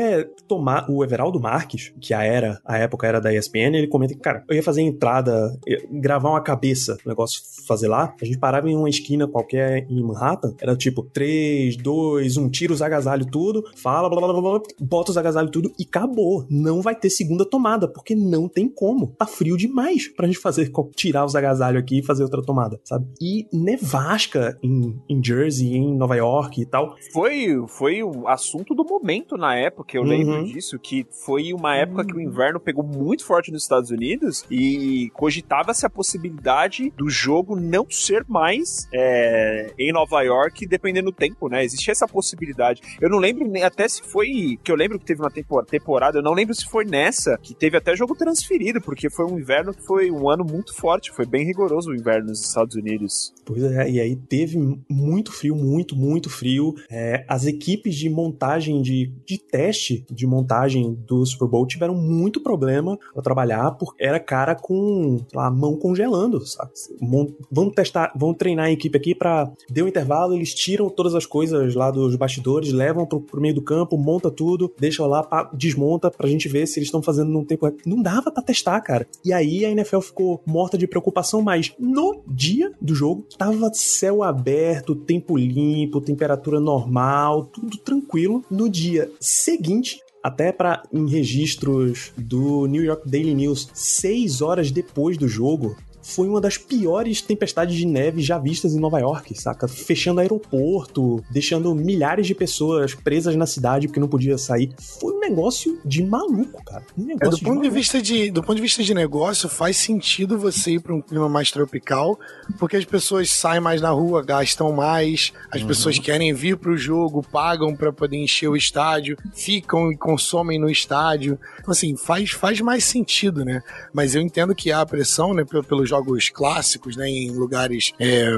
O Everaldo Marques, que a época era da ESPN, ele comenta que, cara, eu ia fazer a entrada, gravar uma cabeça, o negócio fazer lá, a gente parava em uma esquina qualquer em Manhattan, era tipo 3, 2, 1, tira os agasalhos tudo, fala, blá, blá, blá, blá, bota os agasalhos tudo e acabou. Não vai ter segunda tomada, porque não tem como. Tá frio demais pra gente tirar os agasalhos aqui e fazer outra tomada, sabe? E nevasca em Jersey, em Nova York e tal. Foi o assunto do momento na época, eu lembro disso, que foi uma época que o inverno pegou muito forte nos Estados Unidos e cogitava-se a possibilidade do jogo não ser mais em Nova York, dependendo do tempo, né? Existia essa possibilidade. Eu não lembro nem até se foi, que eu lembro que teve uma temporada, eu não lembro se foi nessa, que teve até jogo transferido, porque foi um inverno que foi um ano muito forte, foi bem rigoroso o inverno nos Estados Unidos. Pois é, e aí teve muito frio, muito frio. As equipes de montagem, de teste de montagem do Super Bowl tiveram muito problema pra trabalhar, porque era cara com a mão congelando, sabe? Vamos treinar a equipe aqui pra... Deu um intervalo, eles tiram todas as coisas lá dos bastidores, levam pro meio do campo, monta tudo, deixa lá, desmonta pra gente ver se eles estão fazendo num tempo... Não dava pra testar, cara. E aí a NFL ficou morta de preocupação, mas no dia do jogo, tava céu aberto, tempo limpo, temperatura normal, tudo tranquilo. No dia seguinte, até em registros do New York Daily News, 6 horas depois do jogo, foi uma das piores tempestades de neve já vistas em Nova York, saca? Fechando aeroporto, deixando milhares de pessoas presas na cidade porque não podia sair. Foi um negócio de maluco, cara. Do ponto de vista de negócio, faz sentido você ir para um clima mais tropical, porque as pessoas saem mais na rua, gastam mais, as pessoas querem vir pro jogo, pagam para poder encher o estádio, ficam e consomem no estádio. Então, assim, faz mais sentido, né? Mas eu entendo que há pressão, né, pelos jogos clássicos, né, em lugares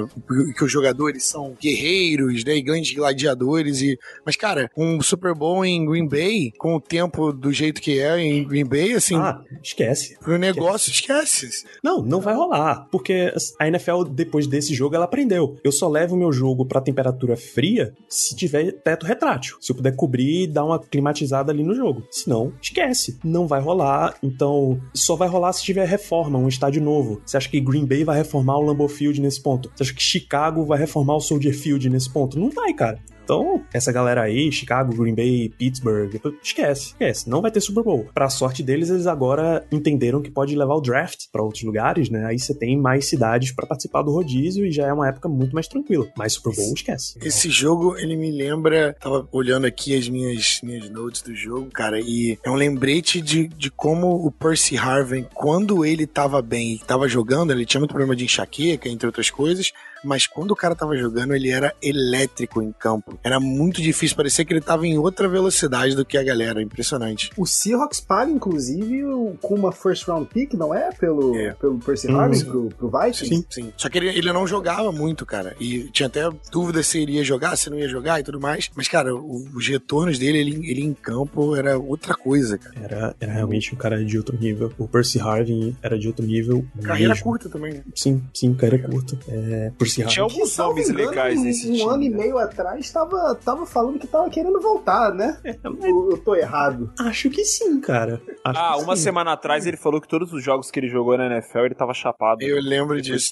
que os jogadores são guerreiros, né, e grandes gladiadores. Mas, cara, um Super Bowl em Green Bay, com o tempo do jeito que é em Green Bay, assim... esquece. Pro negócio, esquece. Não vai rolar, porque a NFL, depois desse jogo, ela aprendeu. Eu só levo meu jogo pra temperatura fria se tiver teto retrátil. Se eu puder cobrir e dar uma climatizada ali no jogo. Senão, esquece. Não vai rolar, então só vai rolar se tiver reforma, um estádio novo. Você acha que Green Bay vai reformar o Lambeau Field nesse ponto? Você acha que Chicago vai reformar o Soldier Field nesse ponto? Não vai, cara. Então, essa galera aí, Chicago, Green Bay, Pittsburgh, esquece. Não vai ter Super Bowl. Pra sorte deles, eles agora entenderam que pode levar o draft pra outros lugares, né? Aí você tem mais cidades pra participar do rodízio e já é uma época muito mais tranquila. Mas Super Bowl, esquece. Esse jogo, ele me lembra... Tava olhando aqui as minhas notes do jogo, cara, e é um lembrete de como o Percy Harvin, quando ele tava bem e tava jogando, ele tinha muito problema de enxaqueca, entre outras coisas, mas quando o cara tava jogando, ele era elétrico em campo. Era muito difícil, parecia que ele tava em outra velocidade do que a galera, impressionante. O Seahawks paga, inclusive, com uma first round pick, não é? Pelo Percy Harvin, pro Vikings? Sim. Só que ele não jogava muito, cara, e tinha até dúvida se iria jogar, se não ia jogar e tudo mais, mas, cara, os retornos dele, ele em campo era outra coisa, cara. Era realmente um cara de outro nível. O Percy Harvin era de outro nível. Carreira mesmo. curta também, né? Sim, carreira curta. Percy Harvin. Tinha alguns nomes legais nesse time. Um ano e meio atrás tava falando que tava querendo voltar, né? Eu tô errado. Acho que sim, cara. Uma semana atrás ele falou que todos os jogos que ele jogou na NFL ele tava chapado. Eu lembro disso.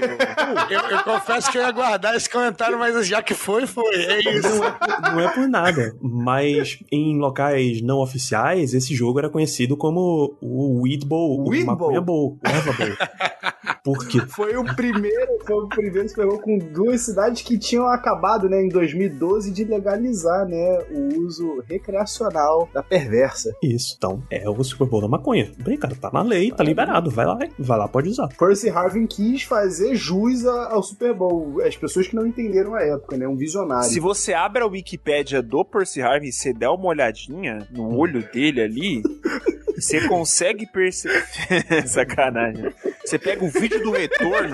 Eu confesso que eu ia guardar esse comentário, mas já que foi. É isso. Não é por nada. Mas em locais não oficiais, esse jogo era conhecido como o Weed Bowl, o Maconha Bowl, o Erva Bowl. Por quê? Foi o primeiro que pegou com 2 cidades que tinham acabado, né, em 2012, de legalizar, né, o uso recreacional da perversa. Isso, então, é o Super Bowl da maconha. Bem, cara, tá na lei, tá liberado, vai lá, pode usar. Percy Harvin quis fazer jus ao Super Bowl, as pessoas que não entenderam a época, né, um visionário. Se você abre a Wikipédia do Percy Harvin e você der uma olhadinha no olho dele ali, você consegue perceber... Sacanagem. Você pega o vídeo do retorno...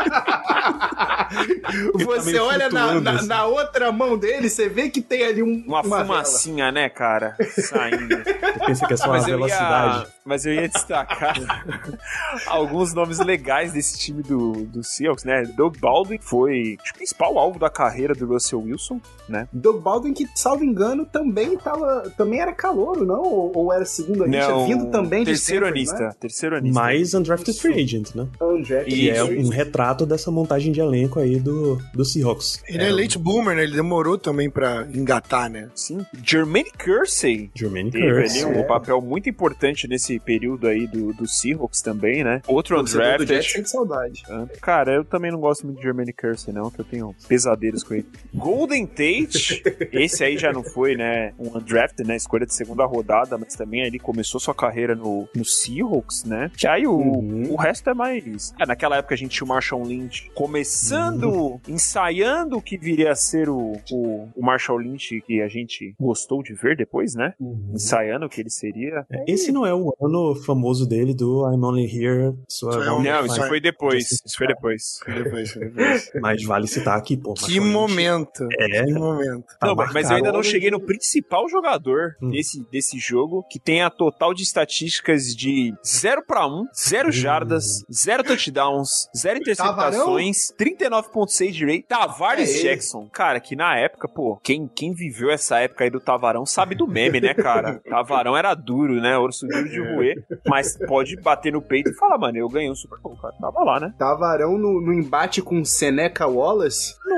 Você olha na outra mão dele, você vê que tem ali uma fumacinha, né, cara? Saindo. Eu pensei que é só a velocidade. Mas eu ia destacar alguns nomes legais desse time do Seahawks, né? Doug Baldwin foi o principal alvo da carreira do Russell Wilson, né? Doug Baldwin, que, salvo engano, também era calouro, não? Ou era segundo anista, vindo também de terceiro Stanford, anista, terceiro anista. Mais undrafted free agent, né? E é um retrato dessa montagem de elenco aí do Seahawks. Ele é late boomer, né? Ele demorou também pra engatar, né? Sim. Jermaine Kersey. Teve ali um papel muito importante nesse período aí do Seahawks também, né? Outro undrafted. Do Jets, sem saudade. Cara, eu também não gosto muito de Jermaine Kersey, não, que eu tenho pesadelos com ele. Golden Tate, esse aí já não foi, né, um undrafted, né, escolha de segunda rodada, mas também ele começou sua carreira no Seahawks, né? E aí o resto é mais... naquela época a gente tinha o Marshawn Lynch começando, ensaiando o que viria a ser o Marshawn Lynch que a gente gostou de ver depois, né? Ensaiando o que ele seria. Esse não é o ano famoso dele do I'm Only Here. Não, isso foi depois. Foi depois. Mas vale citar aqui, pô. Que momento. Que momento. Não, mas eu ainda não cheguei no principal jogador desse jogo, que tem a total de estatísticas de 0-1, 0 jardas, 0 touchdowns, 0 interceptações, 39.6 de rate. Tavares Jackson. Cara, que na época, pô, quem viveu essa época aí do Tavarão sabe do meme, né, cara? Tavarão era duro, né? Urso duro de roer, mas pode bater no peito e falar, mano, eu ganhei um Super Bowl, cara. Tava lá, né? Tavarão no embate com Seneca Wallace.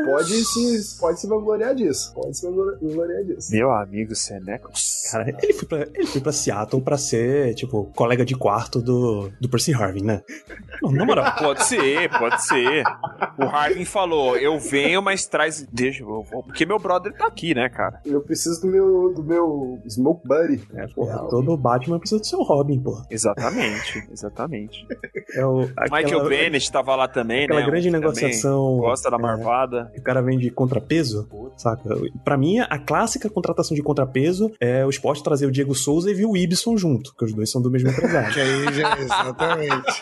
pode se vangloriar disso. Pode se vangloriar disso. Meu amigo Seneca. Cara, ele foi pra Seattle pra ser, tipo, colega de quarto do Percy Harvin, né? Não, na moral. Pode ser. O Harvin falou, eu venho, mas traz... Deixa, eu vou... Porque meu brother tá aqui, né, cara? Eu preciso do meu Smoke Buddy. Porra, todo Batman precisa do seu Robin, porra. Exatamente. Aquela, Michael Bennett tava lá também, aquela né? grande Um que negociação. também gosta da marvada. O cara vem de contrapeso, saca? Pra mim, a clássica contratação de contrapeso é o Sport trazer o Diego Souza e vir o Ibson junto, porque os dois são do mesmo empresário. Que aí já, exatamente.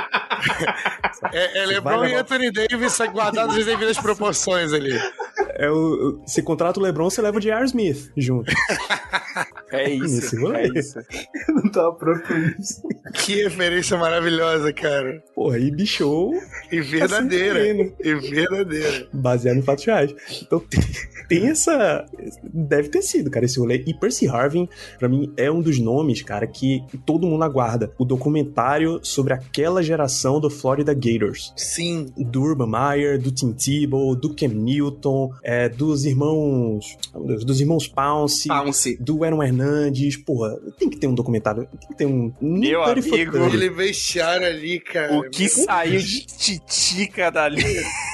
LeBron e Anthony Davis guardados as devidas proporções ali. Você contrata o LeBron, você leva o J.R. Smith junto. É isso. Eu não tava pronto pra isso. Que referência maravilhosa, cara. Porra, e bichou. E verdadeira. Baseado em fatos reais. Então tem essa... Deve ter sido, cara, esse rolê. E Percy Harvin, pra mim, é um dos nomes, cara, que todo mundo aguarda. O documentário sobre aquela geração do Florida Gators. Sim. Do Urban Meyer, do Tim Tebow, do Cam Newton, dos irmãos... Dos irmãos Pounce. Do Aaron Hernandes. Porra, tem que ter um documentário. Tem que ter um... Meu amigo. Ele vestiário ali, cara. O que saiu de titica dali...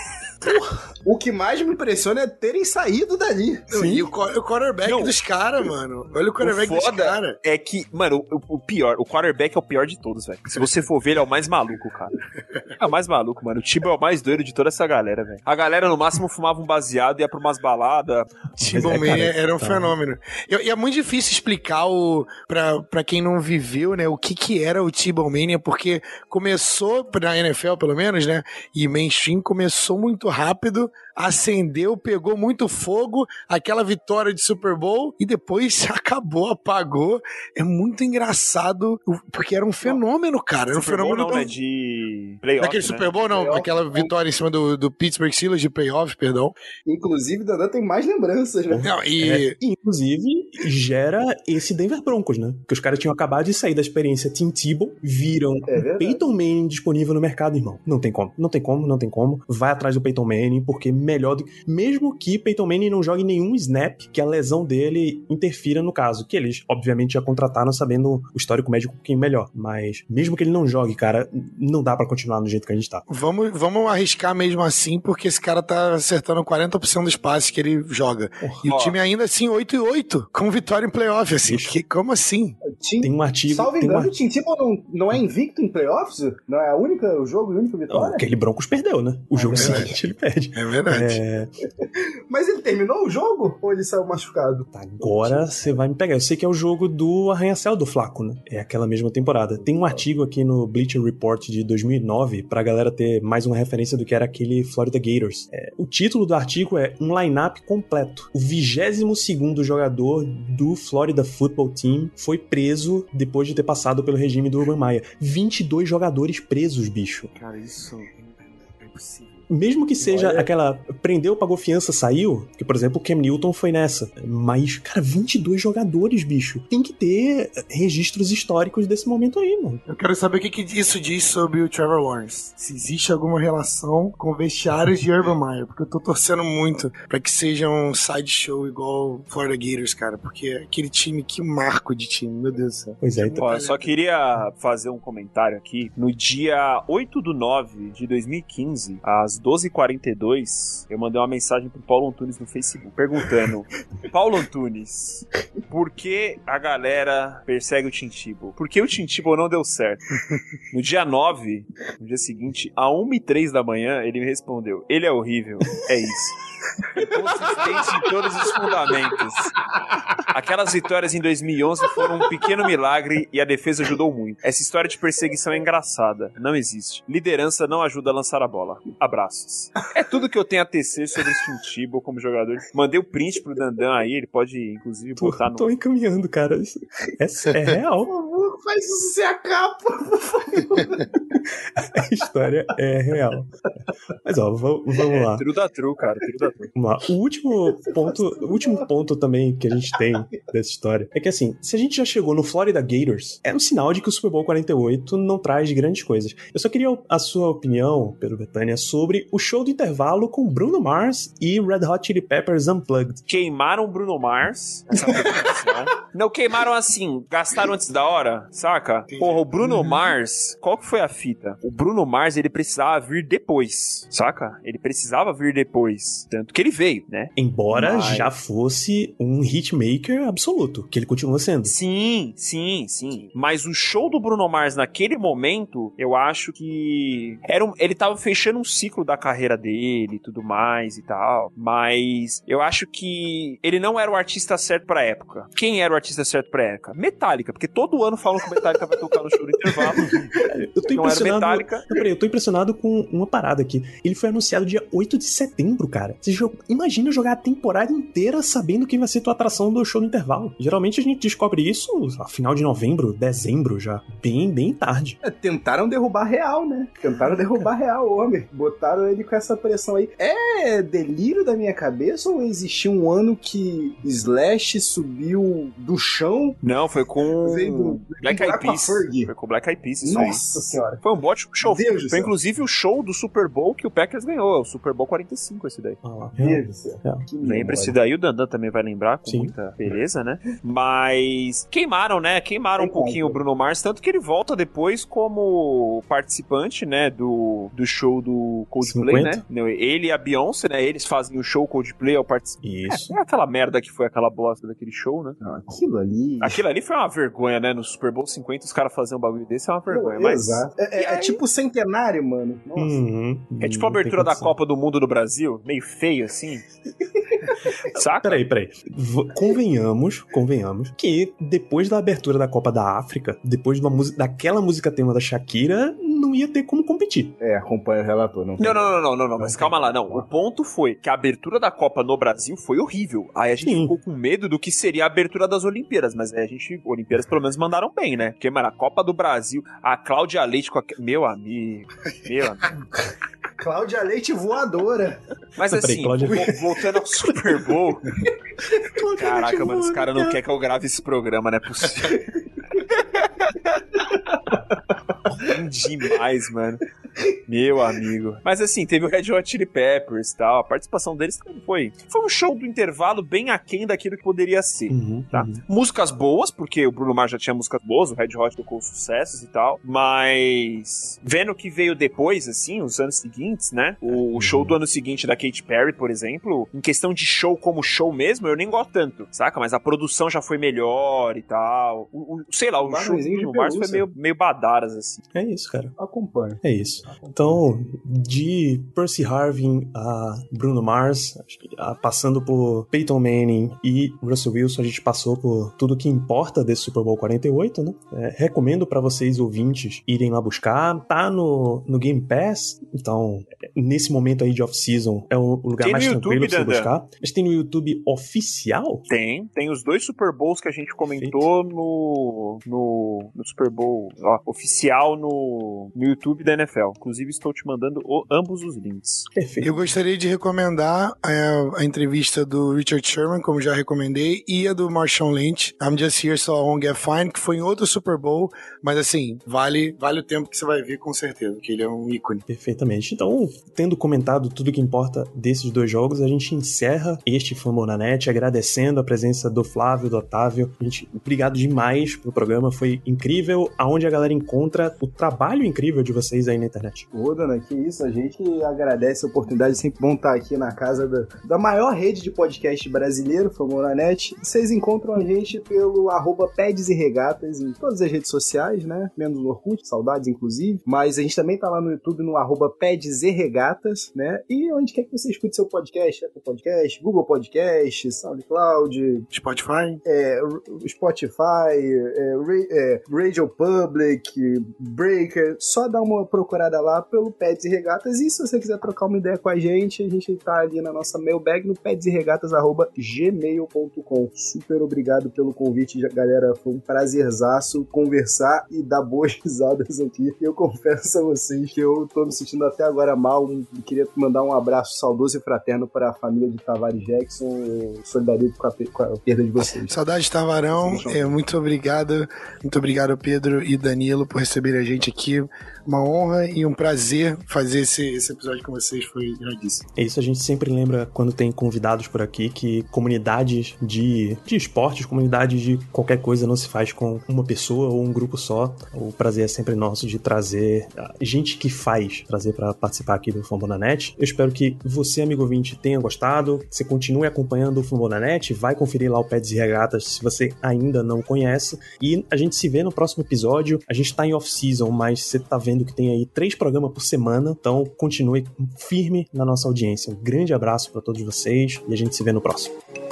O que mais me impressiona é terem saído dali. E o quarterback dos caras, mano. Olha o quarterback dos caras. É que, mano, o pior, o quarterback é o pior de todos, velho. Se você for ver, ele é o mais maluco, cara. É o mais maluco, mano. O Tebow é o mais doido de toda essa galera, velho. A galera, no máximo, fumava um baseado e ia pra umas baladas. Tebow era um fenômeno. E é muito difícil explicar pra quem não viveu, né, o que era o Tebow Mania, porque começou, na NFL pelo menos, né, e mainstream, começou muito rápido, acendeu, pegou muito fogo, aquela vitória de Super Bowl, e depois acabou, apagou. É muito engraçado, porque era um fenômeno, cara. Era um Super fenômeno Bowl não, né? De playoff, Naquele né? Super Bowl, não. Playoff. Aquela vitória em cima do Pittsburgh Steelers de playoff, perdão. Inclusive, Dandan tem mais lembranças, né? Não, E, inclusive, gera esse Denver Broncos, né? Porque os caras tinham acabado de sair da experiência Tim Tebow, viram o Peyton Manning disponível no mercado, irmão. Não tem como. Vai atrás do Peyton Manning, porque melhor do que... Mesmo que Peyton Manning não jogue nenhum snap, que a lesão dele interfira no caso. Que eles, obviamente, já contrataram sabendo o histórico médico um pouquinho melhor. Mas, mesmo que ele não jogue, cara, não dá pra continuar do jeito que a gente tá. Vamos arriscar mesmo assim, porque esse cara tá acertando 40% dos passes que ele joga. E o time ainda assim 8-8, com vitória em playoff, assim. Como assim? Tem um artigo... Salvo engano, o Tim Tebow não é invicto em playoffs? Não é o jogo e a única vitória? Aquele Broncos perdeu, né? O jogo seguinte ele perde. É verdade. Mas ele terminou o jogo? Ou ele saiu machucado? Agora você vai me pegar. Eu sei que é o jogo do arranha-céu do Flaco, né? É aquela mesma temporada. Tem um artigo aqui no Bleacher Report de 2009 pra galera ter mais uma referência do que era aquele Florida Gators. O título do artigo é Um Line-Up Completo. O 22º jogador do Florida Football Team foi preso depois de ter passado pelo regime do Urban Meyer. 22 jogadores presos, bicho. Cara, isso é impossível. Mesmo que seja aquela prendeu, pagou fiança, saiu, que por exemplo o Cam Newton foi nessa, mas, cara, 22 jogadores, bicho, tem que ter registros históricos desse momento aí, mano. Eu quero saber o que isso diz sobre o Trevor Lawrence. Se existe alguma relação com vestiários de Urban Meyer, porque eu tô torcendo muito pra que seja um sideshow igual Florida Gators, cara, porque aquele time, que marco de time, meu Deus do céu. Pois é, então. Ó, eu só queria fazer um comentário aqui. No dia 8/9 de 2015, às 12h42, eu mandei uma mensagem pro Paulo Antunes no Facebook, perguntando: Paulo Antunes, por que a galera persegue o Tim Tebow? Por que o Tim Tebow não deu certo? No dia 9, no dia seguinte, a 1h03 da manhã, ele me respondeu: ele é horrível, é isso. Consistente em todos os fundamentos. Aquelas vitórias em 2011 foram um pequeno milagre e a defesa ajudou muito. Essa história de perseguição é engraçada, não existe. Liderança não ajuda a lançar a bola. Abraços. É tudo que eu tenho a tecer sobre esse Tim Tebow como jogador. Mandei o print pro Dandan aí, ele pode inclusive botar no... Tô encaminhando, cara. É real. faz isso ser a capa, por favor. A história é real. Mas ó, vamos lá. Trio da Tru, cara, trio da Tru. Vamos lá. O último ponto também que a gente tem dessa história é que, assim, se a gente já chegou no Florida Gators, é um sinal de que o Super Bowl 48 não traz grandes coisas. Eu só queria a sua opinião, Pedro Betânia, sobre o show do intervalo com Bruno Mars e Red Hot Chili Peppers Unplugged. Queimaram Bruno Mars. Essa foi a definição. Não queimaram assim, gastaram antes da hora, saca? Porra, o Bruno Mars, qual que foi a fita? O Bruno Mars, ele precisava vir depois, saca? Ele precisava vir depois. Tanto que ele veio, né? Embora já fosse um hitmaker absoluto, que ele continua sendo. Sim. Mas o show do Bruno Mars naquele momento, eu acho que ele tava fechando um ciclo da carreira dele e tudo mais e tal. Mas eu acho que ele não era o artista certo pra época. Quem era o artista certo pra época? Metallica, porque todo ano falam que o Metallica vai tocar no show do intervalo. Eu tô Não era impressionado. Metallica. Não, peraí, eu tô impressionado com uma parada aqui. Ele foi anunciado dia 8 de setembro, cara. Imagina jogar a temporada inteira sabendo quem vai ser tua atração do show no intervalo. Geralmente a gente descobre isso a final de novembro, dezembro já. Bem tarde. Tentaram derrubar real, né? Tentaram derrubar real o homem. Botaram ele com essa pressão aí. É delírio da minha cabeça ou existiu um ano que Slash subiu do chão? Não, foi com Veio Black Eyed com a Peas. Fergie. Foi com Black Eyed Peas, isso aí. Nossa senhora. Foi um ótimo show. Deus do Foi céu. inclusive o show do Super Bowl que o Packers ganhou. É o Super Bowl 45 esse daí. Ah lá. Deus do céu. É. Que Lembra memória. esse daí, o Dandan também vai lembrar com Sim. muita beleza, né? Mas queimaram, né? Queimaram um pouquinho o Bruno Mars, tanto que ele volta depois como participante, né? Do show do Coldplay, 50? né? Não, ele e a Beyoncé, né? Eles fazem o show Coldplay ao participante. Isso. É aquela merda que foi aquela bosta daquele show, né? Não, aquilo ali... Aquilo ali foi uma vergonha, né? No Super Bowl 50, os caras fazerem um bagulho desse é uma vergonha. Mas Exato. É tipo centenário, mano. Nossa. é tipo a abertura da Copa do Mundo do Brasil, meio feio assim. Saca? Peraí. Convenhamos que depois da abertura da Copa da África, depois daquela música tema da Shakira, não ia ter como competir. Acompanha o relator. Não, Não, mas calma lá, não. O ponto foi que a abertura da Copa no Brasil foi horrível. Aí a gente Sim. ficou com medo do que seria a abertura das Olimpíadas, mas aí Olimpíadas pelo menos mandaram bem, né? Porque, mano, a Copa do Brasil, a Cláudia Leite com Meu amigo. Cláudia Leite voadora. Mas Não, peraí, assim, Cláudia- voltando ao Super Bowl. Caraca, mano, os caras não querem que eu grave esse programa, não é possível. Demais, mano. Meu amigo. Mas assim, teve o Red Hot Chili Peppers e tal. A participação deles também foi um show do intervalo bem aquém daquilo que poderia ser. Tá? Músicas boas, porque o Bruno Mars já tinha músicas boas, o Red Hot tocou sucessos e tal, mas vendo o que veio depois, assim, os anos seguintes, né? O show do ano seguinte da Katy Perry, por exemplo, em questão de show como show mesmo, eu nem gosto tanto, saca? Mas a produção já foi melhor e tal. Sei lá, o show do Bruno Mars foi meio badaras, assim. É isso, cara. Acompanha. É isso. Então, de Percy Harvin a Bruno Mars, acho que, passando por Peyton Manning e Russell Wilson, a gente passou por tudo que importa desse Super Bowl 48, né? Recomendo pra vocês, ouvintes, irem lá buscar. Tá no Game Pass, então, nesse momento aí de off-season, é o lugar Tem mais no tranquilo YouTube, pra você Dandan? buscar. Mas tem no YouTube oficial? Tem os dois Super Bowls que a gente comentou no Super Bowl oficial no YouTube da NFL. Inclusive, estou te mandando ambos os links. Perfeito. Eu gostaria de recomendar a entrevista do Richard Sherman, como já recomendei, e a do Marshawn Lynch, I'm Just Here So I Won't Get Fined, que foi em outro Super Bowl, mas assim, vale o tempo que você vai ver com certeza, que ele é um ícone. Perfeitamente. Então, tendo comentado tudo que importa desses dois jogos, a gente encerra este Fumble na Net, agradecendo a presença do Flávio, do Otávio. Obrigado demais pelo programa, foi incrível. Aonde a galera encontra o trabalho incrível de vocês aí na internet. Ô, dona, que isso, a gente agradece a oportunidade, sempre bom estar aqui na casa da maior rede de podcast brasileiro, Fumble na Net. Vocês encontram a gente pelo @Pads e Regatas em todas as redes sociais, né? Menos no Orkut, saudades inclusive. Mas a gente também tá lá no YouTube no @Pads e Regatas, né? E onde quer que você escute seu podcast, Apple Podcast, Google Podcast, SoundCloud, Spotify. Spotify, Radio Public, Breaker, só dá uma procurada lá pelo Pets e Regatas. E se você quiser trocar uma ideia com a gente tá ali na nossa mailbag no petsregatas@gmail.com. Super obrigado pelo convite, galera. Foi um prazerzaço conversar e dar boas risadas aqui. Eu confesso a vocês que eu tô me sentindo até agora mal. Queria mandar um abraço saudoso e fraterno para a família de Tavares Jackson. Solidarizo com a perda de vocês. Saudade, Tavarão. Muito obrigado. Muito obrigado, Pedro e Danilo, por receber a gente aqui. Uma honra e um prazer fazer esse episódio com vocês. Foi iradíssimo. É isso, a gente sempre lembra quando tem convidados por aqui que comunidades de esportes, comunidades de qualquer coisa não se faz com uma pessoa ou um grupo só. O prazer é sempre nosso de trazer gente que faz, trazer para participar aqui do Fambonanet. Eu espero que você, amigo ouvinte, tenha gostado. Você continue acompanhando o Fambonanet, vai conferir lá o Pets e Regatas se você ainda não conhece. E a gente se vê no próximo episódio. A gente tá em off-season, mas você tá vendo que tem aí 3 programas por semana. Então continue firme na nossa audiência. Um grande abraço para todos vocês e a gente se vê no próximo.